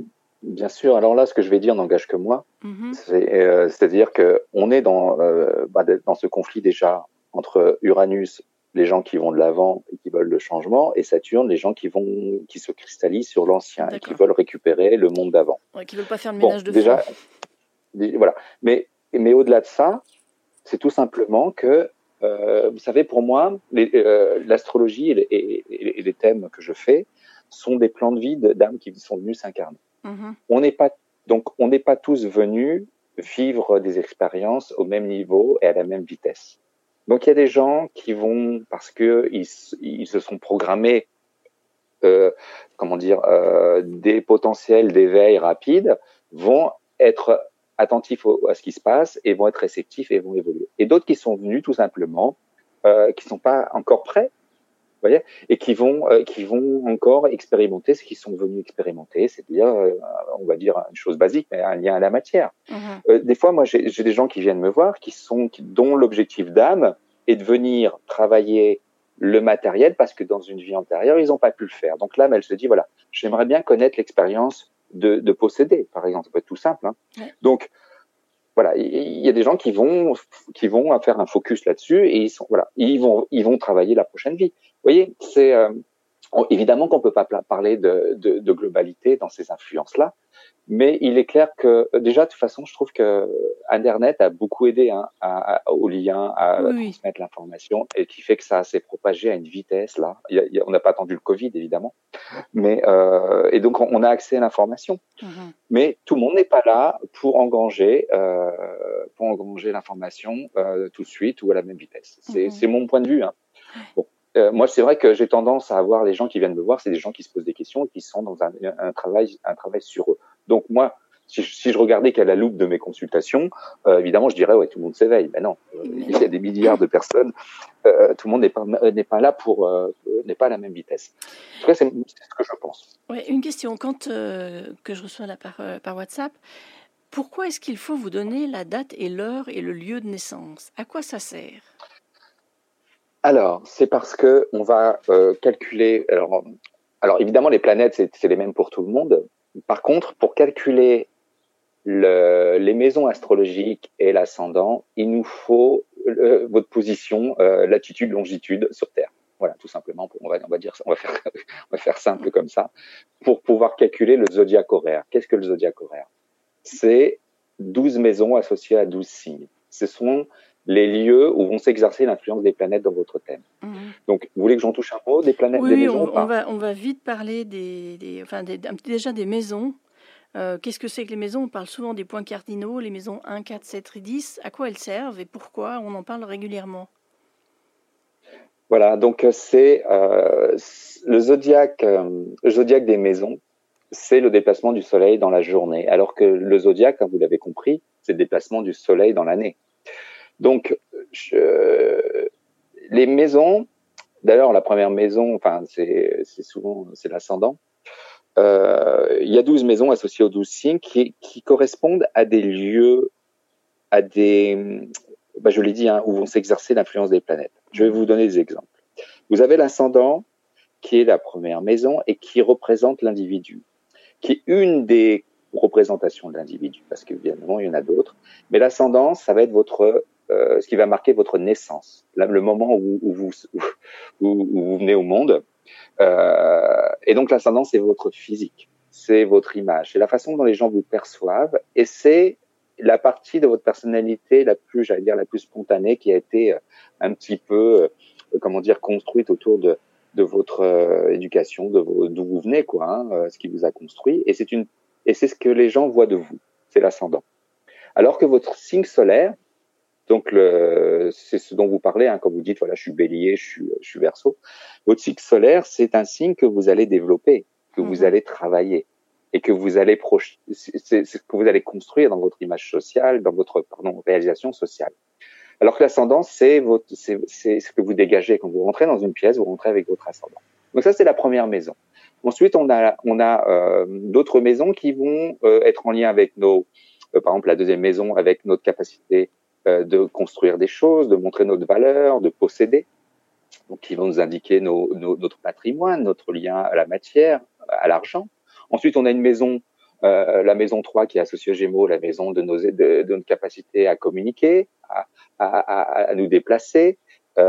B: Bien sûr. Alors là, ce que je vais dire n'engage que moi. Mm-hmm. C'est, euh, c'est-à-dire qu'on est dans, euh, bah, dans ce conflit déjà entre Uranus, les gens qui vont de l'avant et qui veulent le changement, et Saturne, les gens qui vont, qui se cristallisent sur l'ancien D'accord. et qui veulent récupérer le monde d'avant.
A: Ouais, qui veulent pas faire le ménage bon, de
B: déjà,
A: fond.
B: Voilà. Mais, mais au-delà de ça, c'est tout simplement que, euh, vous savez, pour moi, les, euh, l'astrologie et les, et, et les thèmes que je fais sont des plans de vie d'âmes qui sont venus s'incarner. Mm-hmm. On n'est pas, donc, on n'est pas tous venus vivre des expériences au même niveau et à la même vitesse. Donc, il y a des gens qui vont, parce que ils, ils se sont programmés, euh, comment dire, euh, des potentiels d'éveil rapides, vont être attentifs au, à ce qui se passe et vont être réceptifs et vont évoluer. Et d'autres qui sont venus tout simplement, euh, qui sont pas encore prêts, vous voyez, et qui vont, euh, qui vont encore expérimenter ce qu'ils sont venus expérimenter, c'est-à-dire, euh, on va dire une chose basique, mais un lien à la matière. Mmh. Euh, des fois, moi, j'ai, j'ai des gens qui viennent me voir, qui sont, qui, dont l'objectif d'âme est de venir travailler le matériel parce que dans une vie antérieure, ils n'ont pas pu le faire. Donc l'âme, elle se dit, voilà, j'aimerais bien connaître l'expérience de, de posséder, par exemple. Ça peut être tout simple. Hein. Ouais. Donc, voilà, il y a des gens qui vont, qui vont faire un focus là-dessus et ils sont, voilà, ils vont, ils vont travailler la prochaine vie. Vous voyez, c'est euh, évidemment qu'on peut pas parler de, de, de globalité dans ces influences-là, mais il est clair que déjà de toute façon, je trouve que Internet a beaucoup aidé hein, à, à, au lien, à oui. transmettre l'information et qui fait que ça s'est propagé à une vitesse là. Il y a, il y a, on n'a pas attendu le Covid évidemment, mais euh, et donc on a accès à l'information. Mmh. Mais tout le monde n'est pas là pour engranger, euh, pour engranger l'information euh, tout de suite ou à la même vitesse. C'est, mmh. c'est mon point de vue. Hein. Bon. Euh, moi, c'est vrai que j'ai tendance à avoir les gens qui viennent me voir, c'est des gens qui se posent des questions et qui sont dans un, un travail, un travail sur eux. Donc moi, Si je, si je regardais qu'à la loupe de mes consultations, euh, évidemment, je dirais ouais, tout le monde s'éveille. Mais non, euh, il y a des milliards de personnes. Euh, tout le monde n'est pas n'est pas là pour euh, n'est pas à la même vitesse. En tout cas, c'est, c'est ce que je pense.
A: Ouais, une question quand euh, que je reçois là par euh, par WhatsApp. Pourquoi est-ce qu'il faut vous donner la date et l'heure et le lieu de naissance? À quoi ça sert?
B: Alors, c'est parce que on va euh, calculer. Alors, alors évidemment, les planètes, c'est, c'est les mêmes pour tout le monde. Par contre, pour calculer le, les maisons astrologiques et l'ascendant, il nous faut le, votre position, euh, latitude, longitude sur Terre. Voilà, tout simplement. Pour, on va, on va dire, on va faire, on va faire simple comme ça, pour pouvoir calculer le zodiaque horaire. Qu'est-ce que le zodiaque horaire? C'est douze maisons associées à douze signes. Ce sont les lieux où vont s'exercer l'influence des planètes dans votre thème. Mmh. Donc, vous voulez que j'en touche un mot des planètes,
A: oui,
B: des maisons
A: on,
B: ou pas?
A: on va, on va vite parler des, des, enfin des, déjà des maisons. Euh, qu'est-ce que c'est que les maisons? On parle souvent des points cardinaux, les maisons un, quatre, sept et dix. À quoi elles servent et pourquoi? On en parle régulièrement.
B: Voilà, donc c'est euh, le zodiaque, euh, le zodiaque des maisons, c'est le déplacement du soleil dans la journée, alors que le zodiaque, hein, vous l'avez compris, c'est le déplacement du soleil dans l'année. Donc, je, les maisons, d'ailleurs, la première maison, enfin, c'est, c'est souvent, c'est l'ascendant. Euh, il y a douze maisons associées aux douze signes qui, qui correspondent à des lieux, à des, bah, je l'ai dit, hein, où vont s'exercer l'influence des planètes. Je vais vous donner des exemples. Vous avez l'ascendant, qui est la première maison et qui représente l'individu, qui est une des représentations de l'individu, parce qu'évidemment, il y en a d'autres. Mais l'ascendant, ça va être votre, euh, ce qui va marquer votre naissance, là, le moment où, où, vous, où, où vous venez au monde. Euh, et donc, l'ascendant, c'est votre physique, c'est votre image, c'est la façon dont les gens vous perçoivent, et c'est la partie de votre personnalité la plus, j'allais dire, la plus spontanée, qui a été un petit peu, euh, comment dire, construite autour de de votre euh, éducation, de vos, d'où vous venez, quoi, hein, euh, ce qui vous a construit, et c'est une, et c'est ce que les gens voient de vous, c'est l'ascendant. Alors que votre signe solaire, donc le, c'est ce dont vous parlez, hein, quand vous dites voilà, je suis Bélier, je suis, je suis Verseau. Votre signe solaire, c'est un signe que vous allez développer, que vous mm-hmm. allez travailler, et que vous allez projeter, c'est, c'est ce que vous allez construire dans votre image sociale, dans votre pardon, réalisation sociale. Alors que l'ascendant, c'est, votre, c'est, c'est ce que vous dégagez. Quand vous rentrez dans une pièce, vous rentrez avec votre ascendant. Donc ça, c'est la première maison. Ensuite, on a, on a euh, d'autres maisons qui vont euh, être en lien avec nos, euh, par exemple, la deuxième maison, avec notre capacité euh, de construire des choses, de montrer notre valeur, de posséder. Donc, qui vont nous indiquer nos, nos, notre patrimoine, notre lien à la matière, à l'argent. Ensuite, on a une maison, euh, la maison trois qui est associée aux Gémeaux, la maison de, nos, de, de notre capacité à communiquer, à, à, à, à nous déplacer,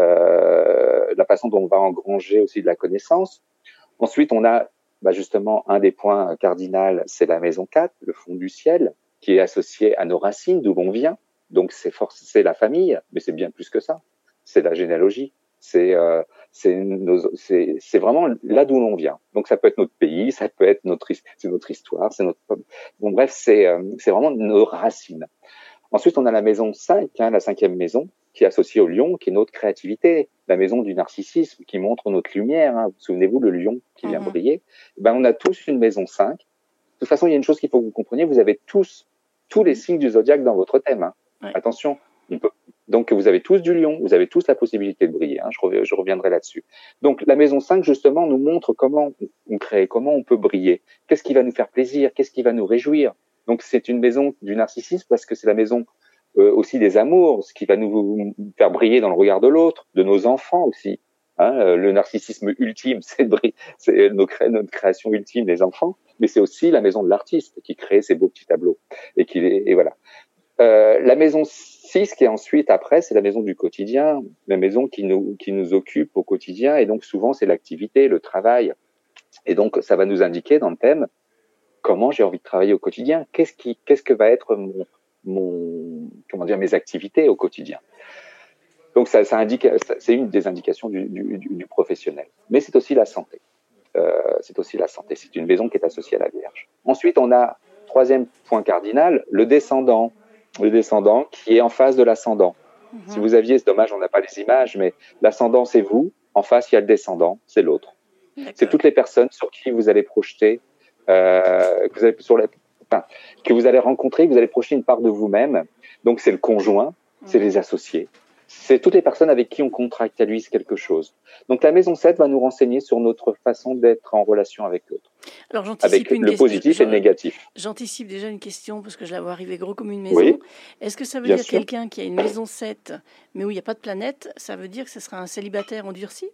B: euh, la façon dont on va engranger aussi de la connaissance. Ensuite, on a bah, justement un des points cardinaux, c'est la maison quatre, le fond du ciel, qui est associé à nos racines, d'où l'on vient. Donc, c'est, force, c'est la famille, mais c'est bien plus que ça. C'est la généalogie. C'est, euh, c'est, nos, c'est, c'est vraiment là d'où l'on vient. Donc ça peut être notre pays, ça peut être notre, c'est notre histoire, c'est notre. Bon bref, c'est, euh, c'est vraiment nos racines. Ensuite, on a la maison cinq, hein, la cinquième maison, qui est associée au lion, qui est notre créativité, la maison du narcissisme, qui montre notre lumière. Hein. Vous souvenez-vous, le lion qui vient mm-hmm. briller. Ben, on a tous une maison cinq. De toute façon, il y a une chose qu'il faut que vous compreniez, vous avez tous tous les signes du zodiaque dans votre thème. Hein. Ouais. Attention. On peut... Donc, vous avez tous du lion, vous avez tous la possibilité de briller. Hein, je, rev... je reviendrai là-dessus. Donc, la maison cinq, justement, nous montre comment on crée, comment on peut briller. Qu'est-ce qui va nous faire plaisir? Qu'est-ce qui va nous réjouir? Donc, c'est une maison du narcissisme parce que c'est la maison euh, aussi des amours, ce qui va nous faire briller dans le regard de l'autre, de nos enfants aussi. Hein, le narcissisme ultime, c'est, de briller, c'est nos cré... notre création ultime, les enfants. Mais c'est aussi la maison de l'artiste qui crée ces beaux petits tableaux. Et, qui... et voilà. Euh, la maison six, qui est ensuite après, c'est la maison du quotidien, la maison qui nous qui nous occupe au quotidien, et donc souvent c'est l'activité, le travail, et donc ça va nous indiquer dans le thème comment j'ai envie de travailler au quotidien, qu'est-ce qui qu'est-ce que va être mon mon comment dire mes activités au quotidien. Donc ça ça indique, c'est une des indications du du, du professionnel, mais c'est aussi la santé, euh, c'est aussi la santé, c'est une maison qui est associée à la Vierge. Ensuite on a troisième point cardinal, le descendant. Le descendant qui est en face de l'ascendant. Mmh. Si vous aviez, c'est dommage, on n'a pas les images, mais l'ascendant, c'est vous. En face, il y a le descendant, c'est l'autre. D'accord. C'est toutes les personnes sur qui vous allez projeter, euh, que vous allez, sur les, enfin, que vous allez rencontrer, que vous allez projeter une part de vous-même. Donc, c'est le conjoint, c'est les associés, c'est toutes les personnes avec qui on contractualise quelque chose. Donc, la maison sept va nous renseigner sur notre façon d'être en relation avec l'autre.
A: Alors, j'anticipe
B: avec
A: une
B: le
A: question.
B: positif et le négatif.
A: J'anticipe déjà une question parce que je la vois arriver gros comme une maison.
B: Oui,
A: Est-ce que ça veut
B: bien
A: dire
B: sûr.
A: quelqu'un qui a une maison sept, mais où il n'y a pas de planète, ça veut dire que ce sera un célibataire endurci?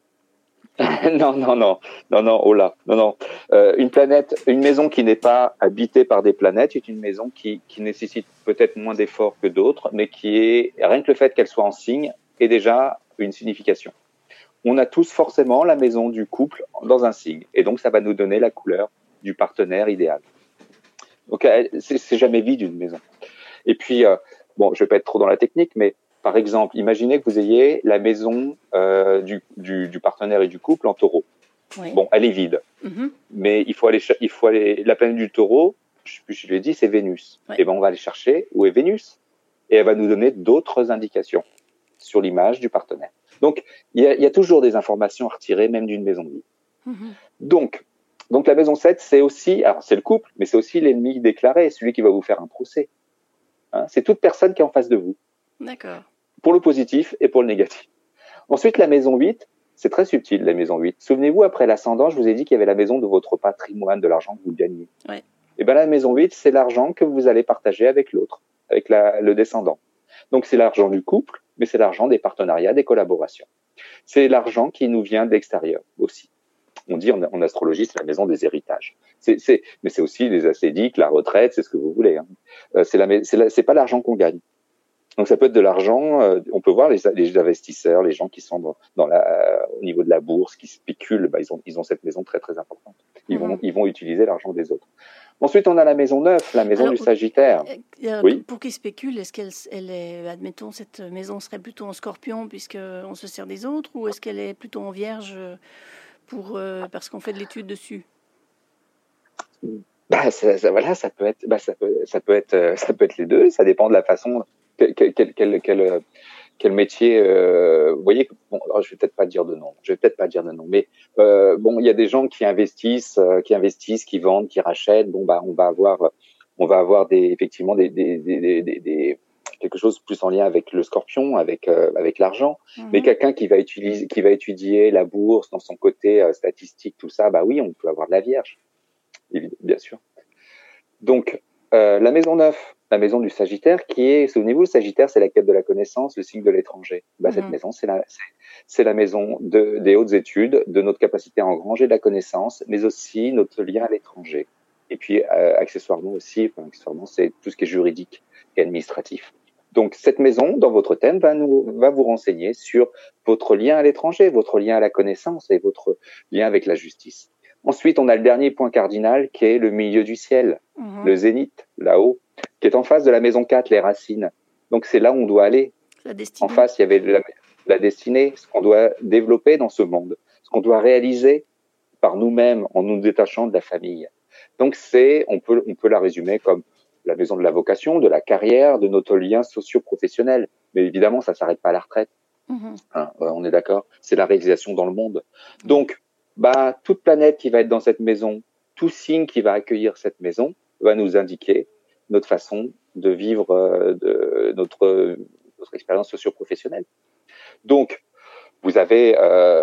B: non, non, non, non, non, oh là, non, non. Euh, une planète, une maison qui n'est pas habitée par des planètes est une maison qui, qui nécessite peut-être moins d'efforts que d'autres, mais qui est, rien que le fait qu'elle soit en signe, est déjà une signification. On a tous forcément la maison du couple dans un signe, et donc ça va nous donner la couleur du partenaire idéal. Donc c'est, c'est jamais vide une maison. Et puis, euh, bon, je vais pas être trop dans la technique, mais par exemple, imaginez que vous ayez la maison euh, du, du, du partenaire et du couple en taureau.
A: Oui.
B: Bon, elle est vide,
A: Mhm.
B: mais il faut aller, il faut aller. La planète du taureau, je sais plus si je l'ai dit, c'est Vénus.
A: Ouais.
B: Et ben, on va aller chercher où est Vénus, et elle va nous donner d'autres indications sur l'image du partenaire. Donc, il y a, il y a toujours des informations à retirer, même d'une maison vide.
A: Mhm.
B: Donc, donc la maison sept, c'est aussi, alors c'est le couple, mais c'est aussi l'ennemi déclaré, celui qui va vous faire un procès. Hein, c'est toute personne qui est en face de vous.
A: D'accord.
B: Pour le positif et pour le négatif. Ensuite, la maison huit, c'est très subtil, la maison huit. Souvenez-vous, après l'ascendant, je vous ai dit qu'il y avait la maison de votre patrimoine, de l'argent que vous gagnez.
A: Ouais.
B: Et bien la maison huit, c'est l'argent que vous allez partager avec l'autre, avec la, le descendant. Donc c'est l'argent du couple, mais c'est l'argent des partenariats, des collaborations. C'est l'argent qui nous vient de l'extérieur aussi. On dit en, en astrologie, c'est la maison des héritages. C'est, c'est, mais c'est aussi les ascédiques, la retraite, c'est ce que vous voulez. Hein. Euh, c'est, la, c'est, la, c'est pas l'argent qu'on gagne. Donc ça peut être de l'argent. Euh, on peut voir les, les investisseurs, les gens qui sont dans, dans la, euh, au niveau de la bourse, qui spéculent. Bah, ils ont, ils ont cette maison très très importante. Ils vont,
A: Mhm.
B: ils vont utiliser l'argent des autres. Ensuite, on a la maison neuf, la maison
A: Alors,
B: du Sagittaire.
A: euh,
B: Oui.
A: Pour qu'ils spéculent, est-ce qu'elle elle est, admettons, cette maison serait plutôt en Scorpion puisqu'on se sert des autres, ou est-ce qu'elle est plutôt en Vierge pour euh, parce qu'on fait de l'étude dessus?
B: Bah, ça, ça, voilà, ça peut être, bah, ça peut, ça peut être, ça peut être les deux. Ça dépend de la façon, quel, quel, quel, quel, quel métier. Euh, vous voyez, bon, alors, je vais peut-être pas dire de nom. Je vais peut-être pas dire de nom, mais euh, bon, il y a des gens qui investissent, euh, qui investissent, qui vendent, qui rachètent. Bon, bah, on va avoir, on va avoir des, effectivement, des, des, des, des, des quelque chose plus en lien avec le Scorpion, avec euh, avec l'argent. Mm-hmm. Mais quelqu'un qui va utiliser, qui va étudier la bourse dans son côté euh, statistique, tout ça, bah oui, on peut avoir de la Vierge. Bien sûr. Donc, euh, la maison neuf, la maison du Sagittaire, qui est, souvenez-vous, le Sagittaire, c'est la quête de la connaissance, le signe de l'étranger. Bah, mm-hmm. Cette maison, c'est la, c'est, c'est la maison de, des hautes études, de notre capacité à engranger de la connaissance, mais aussi notre lien à l'étranger. Et puis, euh, accessoirement aussi, enfin, accessoirement, c'est tout ce qui est juridique et administratif. Donc, cette maison, dans votre thème, va, nous, va vous renseigner sur votre lien à l'étranger, votre lien à la connaissance et votre lien avec la justice. Ensuite, on a le dernier point cardinal qui est le milieu du ciel, mmh. le zénith, là-haut, qui est en face de la maison quatre, les racines. Donc, c'est là où on doit aller.
A: La destinée.
B: En face, il y avait la, la destinée, ce qu'on doit développer dans ce monde, ce qu'on doit réaliser par nous-mêmes en nous détachant de la famille. Donc, c'est, on peut, on peut la résumer comme la maison de la vocation, de la carrière, de notre lien socio-professionnel. Mais évidemment, ça ne s'arrête pas à la retraite. Mmh. Hein, on est d'accord. C'est la réalisation dans le monde. Mmh. Donc, bah, toute planète qui va être dans cette maison, tout signe qui va accueillir cette maison, va nous indiquer notre façon de vivre euh, de notre, notre expérience socio-professionnelle. Donc, vous avez,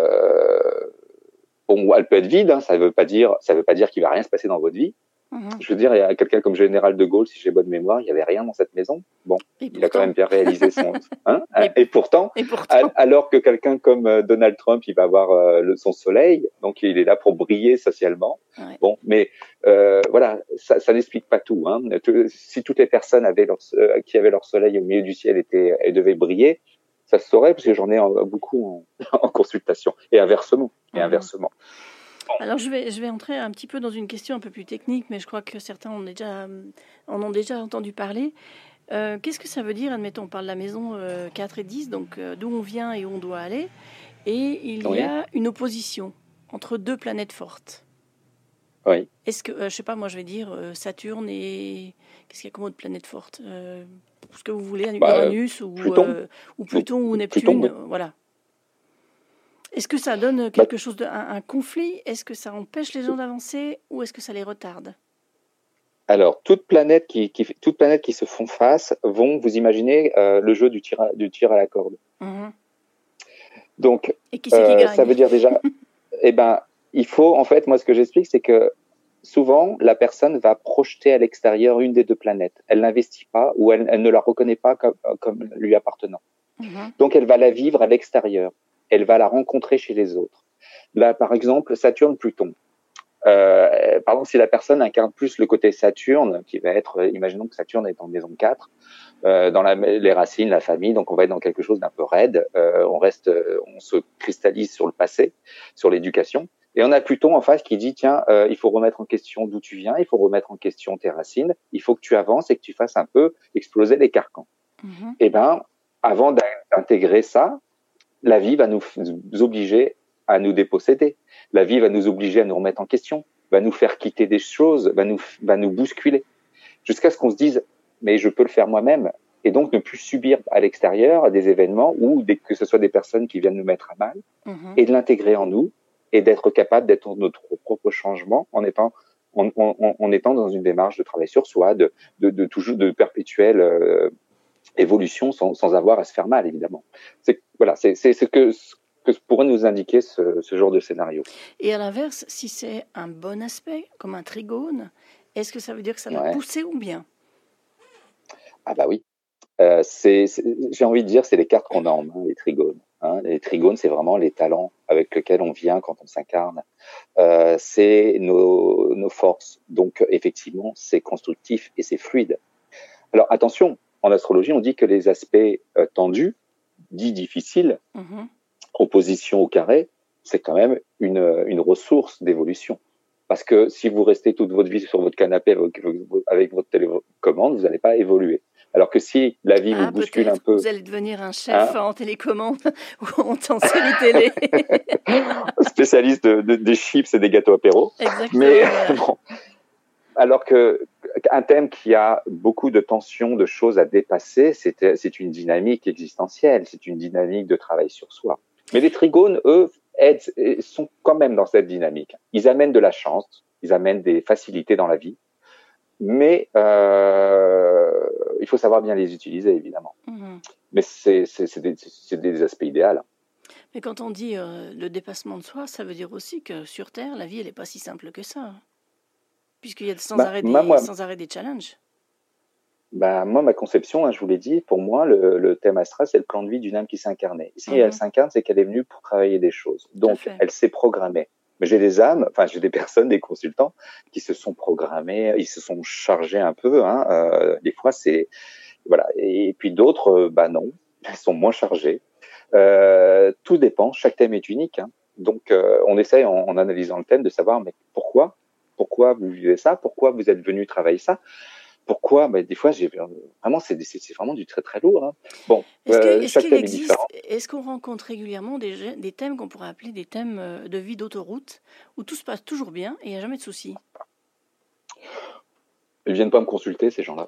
B: euh, bon, elle peut être vide, hein, ça veut pas dire, ça veut pas dire qu'il va rien se passer dans votre vie. Mmh. Je veux dire, il y a quelqu'un comme Général de Gaulle, si j'ai bonne mémoire, il y avait rien dans cette maison. Bon,
A: et
B: il
A: pourtant.
B: a quand même bien réalisé son, hein,
A: et,
B: et pourtant,
A: et pourtant.
B: alors que quelqu'un comme Donald Trump, il va avoir euh, le, son soleil, donc il est là pour briller socialement. Ouais. Bon, mais euh, voilà, ça, ça n'explique pas tout. Hein. Si toutes les personnes avaient leur, euh, qui avaient leur soleil au milieu du ciel étaient, elles devaient briller, ça se saurait parce que j'en ai en, beaucoup en, en consultation et inversement, et mmh. inversement.
A: Alors je vais, je vais entrer un petit peu dans une question un peu plus technique, mais je crois que certains en ont déjà, en ont déjà entendu parler. Euh, qu'est-ce que ça veut dire, admettons, on parle de la maison euh, quatre et dix, donc euh, d'où on vient et où on doit aller, et il
B: oui.
A: y a une opposition entre deux planètes fortes.
B: Oui.
A: Est-ce que, euh, je sais pas, moi je vais dire euh, Saturne et... Qu'est-ce qu'il y a comme autre planète forte euh, ce que vous voulez,
B: bah,
A: Uranus ou
B: Pluton,
A: euh, ou, Pluton ou Neptune,
B: Pluton, oui.
A: euh, voilà. Est-ce que ça donne quelque bah, chose de un, un conflit? Est-ce que ça empêche les gens d'avancer ou est-ce que ça les retarde?
B: Alors, toutes planètes qui, qui, toutes planètes qui se font face vont, vous imaginez, euh, le jeu du tir, à, du tir à la corde.
A: Mhm.
B: Donc,
A: Et qui c'est qui
B: euh,
A: gagne?
B: ça veut dire déjà, eh ben, il faut, en fait, moi, ce que j'explique, c'est que souvent, la personne va projeter à l'extérieur une des deux planètes. Elle n'investit pas ou elle, elle ne la reconnaît pas comme, comme lui appartenant.
A: Mhm.
B: Donc, elle va la vivre à l'extérieur. Elle va la rencontrer chez les autres. Là, par exemple, Saturne-Pluton. Euh, par exemple, si la personne incarne plus le côté Saturne, qui va être, imaginons que Saturne est en maison quatre, euh, dans la, les racines, la famille, donc on va être dans quelque chose d'un peu raide, euh, on reste, on se cristallise sur le passé, sur l'éducation, et on a Pluton en face qui dit, tiens, euh, il faut remettre en question d'où tu viens, il faut remettre en question tes racines, il faut que tu avances et que tu fasses un peu exploser les carcans.
A: Mhm.
B: Et ben, avant d'intégrer ça, la vie va nous, nous obliger à nous déposséder. La vie va nous obliger à nous remettre en question, va nous faire quitter des choses, va nous, va nous bousculer, jusqu'à ce qu'on se dise, mais je peux le faire moi-même, et donc ne plus subir à l'extérieur des événements ou des, que ce soit des personnes qui viennent nous mettre à mal,
A: Mhm.
B: et de l'intégrer en nous, et d'être capable d'être notre propre changement en étant, en, en, en étant dans une démarche de travail sur soi, de, de, de toujours de perpétuelle euh, évolution sans, sans avoir à se faire mal, évidemment. C'est, voilà, c'est, c'est ce que, ce que pourrait nous indiquer ce, ce genre de scénario.
A: Et à l'inverse, si c'est un bon aspect, comme un trigone, est-ce que ça veut dire que ça va
B: Ouais.
A: pousser ou bien?
B: Ah bah oui. Euh, c'est, c'est, j'ai envie de dire, c'est les cartes qu'on a en main, les trigones. Hein. Les trigones, c'est vraiment les talents avec lesquels on vient quand on s'incarne. Euh, c'est nos, nos forces. Donc, effectivement, c'est constructif et c'est fluide. Alors, attention, en astrologie, on dit que les aspects euh, tendus, dits difficiles,
A: Mhm.
B: opposition au carré, c'est quand même une, une ressource d'évolution. Parce que si vous restez toute votre vie sur votre canapé avec, avec votre télécommande, vous n'allez pas évoluer. Alors que si la vie vous
A: Ah,
B: bouscule un
A: peut-être,
B: peu,
A: vous allez devenir un chef
B: hein,
A: en télécommande ou en série télé.
B: spécialiste de, de, des chips et des gâteaux apéro.
A: Exactement,
B: Mais
A: voilà.
B: bon, alors que un thème qui a beaucoup de tensions, de choses à dépasser, c'est, c'est une dynamique existentielle, c'est une dynamique de travail sur soi. Mais les trigones, eux, aident, sont quand même dans cette dynamique. Ils amènent de la chance, ils amènent des facilités dans la vie, mais euh, il faut savoir bien les utiliser, évidemment.
A: Mhm.
B: Mais c'est, c'est, c'est, des, c'est des aspects idéaux.
A: Mais quand on dit euh, le dépassement de soi, ça veut dire aussi que sur Terre, la vie, elle n'est pas si simple que ça. Hein. Puisqu'il y a sans,
B: Bah,
A: arrêt
B: moi,
A: des,
B: moi,
A: sans arrêt des challenges.
B: bah, moi, ma conception, hein, je vous l'ai dit, pour moi, le, le thème astral, c'est le plan de vie d'une âme qui s'incarnait. Si
A: Mhm.
B: elle s'incarne, c'est qu'elle est venue pour travailler des choses.
A: Tout à
B: Donc,
A: fait.
B: elle s'est programmée. Mais j'ai des âmes, enfin, j'ai des personnes, des consultants, qui se sont programmés, ils se sont chargés un peu. Hein, euh, des fois, c'est voilà. Et puis d'autres, euh, bah non, ils sont moins chargés. Euh, tout dépend. Chaque thème est unique. Hein. Donc, euh, on essaye en, en analysant le thème de savoir, mais pourquoi, pourquoi vous vivez ça, pourquoi vous êtes venu travailler ça. Pourquoi bah, des fois, j'ai vraiment, c'est, c'est, c'est vraiment du très très lourd. Hein. Bon,
A: Est-ce, que,
B: euh,
A: est-ce
B: chaque
A: qu'il
B: thème est différent.
A: existe, est-ce qu'on rencontre régulièrement des, des thèmes qu'on pourrait appeler des thèmes euh, de vie d'autoroute, où tout se passe toujours bien et il n'y a jamais de soucis?
B: Ils viennent pas me consulter, ces gens-là.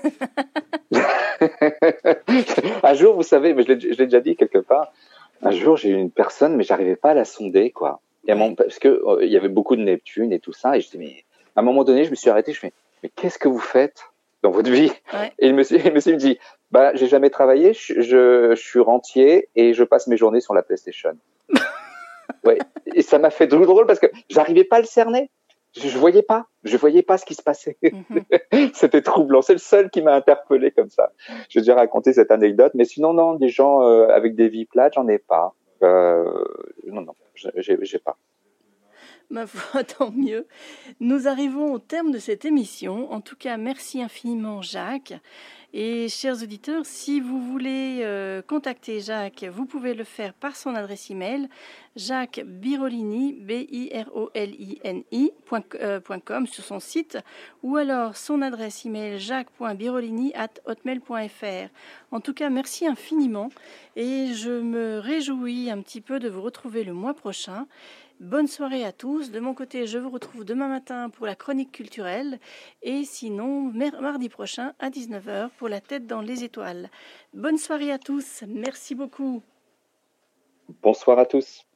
B: Un jour, vous savez, mais je l'ai, je l'ai déjà dit quelque part. Un jour, j'ai eu une personne, mais j'arrivais pas à la sonder, quoi. Et à
A: Ouais.
B: mon, parce que euh, il y avait beaucoup de Neptune et tout ça, et je dis mais à un moment donné, je me suis arrêté, je fais mais qu'est-ce que vous faites dans votre vie?
A: Ouais.
B: Et le monsieur, le monsieur me dit bah j'ai jamais travaillé, je, je, je suis rentier et je passe mes journées sur la PlayStation. Ouais, et ça m'a fait drôle parce que j'arrivais pas à le cerner. Je, je voyais pas, je voyais pas ce qui se passait.
A: Mhm.
B: C'était troublant. C'est le seul qui m'a interpellé comme ça. Je vais déjà raconter cette anecdote, mais sinon non, des gens euh, avec des vies plates, j'en ai pas. Euh, non, non, j'ai, j'ai pas.
A: Ma foi, tant mieux. Nous arrivons au terme de cette émission. En tout cas, merci infiniment, Jacques. Et chers auditeurs, si vous voulez euh, contacter Jacques, vous pouvez le faire par son adresse email, Jacques Birolini, B I R O L I N I, point, euh, point com sur son site, ou alors son adresse email jacques point birolini arobase hotmail point f r. En tout cas, merci infiniment et je me réjouis un petit peu de vous retrouver le mois prochain. Bonne soirée à tous. De mon côté, je vous retrouve demain matin pour la chronique culturelle et sinon mardi prochain à dix-neuf heures pour la tête dans les étoiles. Bonne soirée à tous. Merci beaucoup.
B: Bonsoir à tous.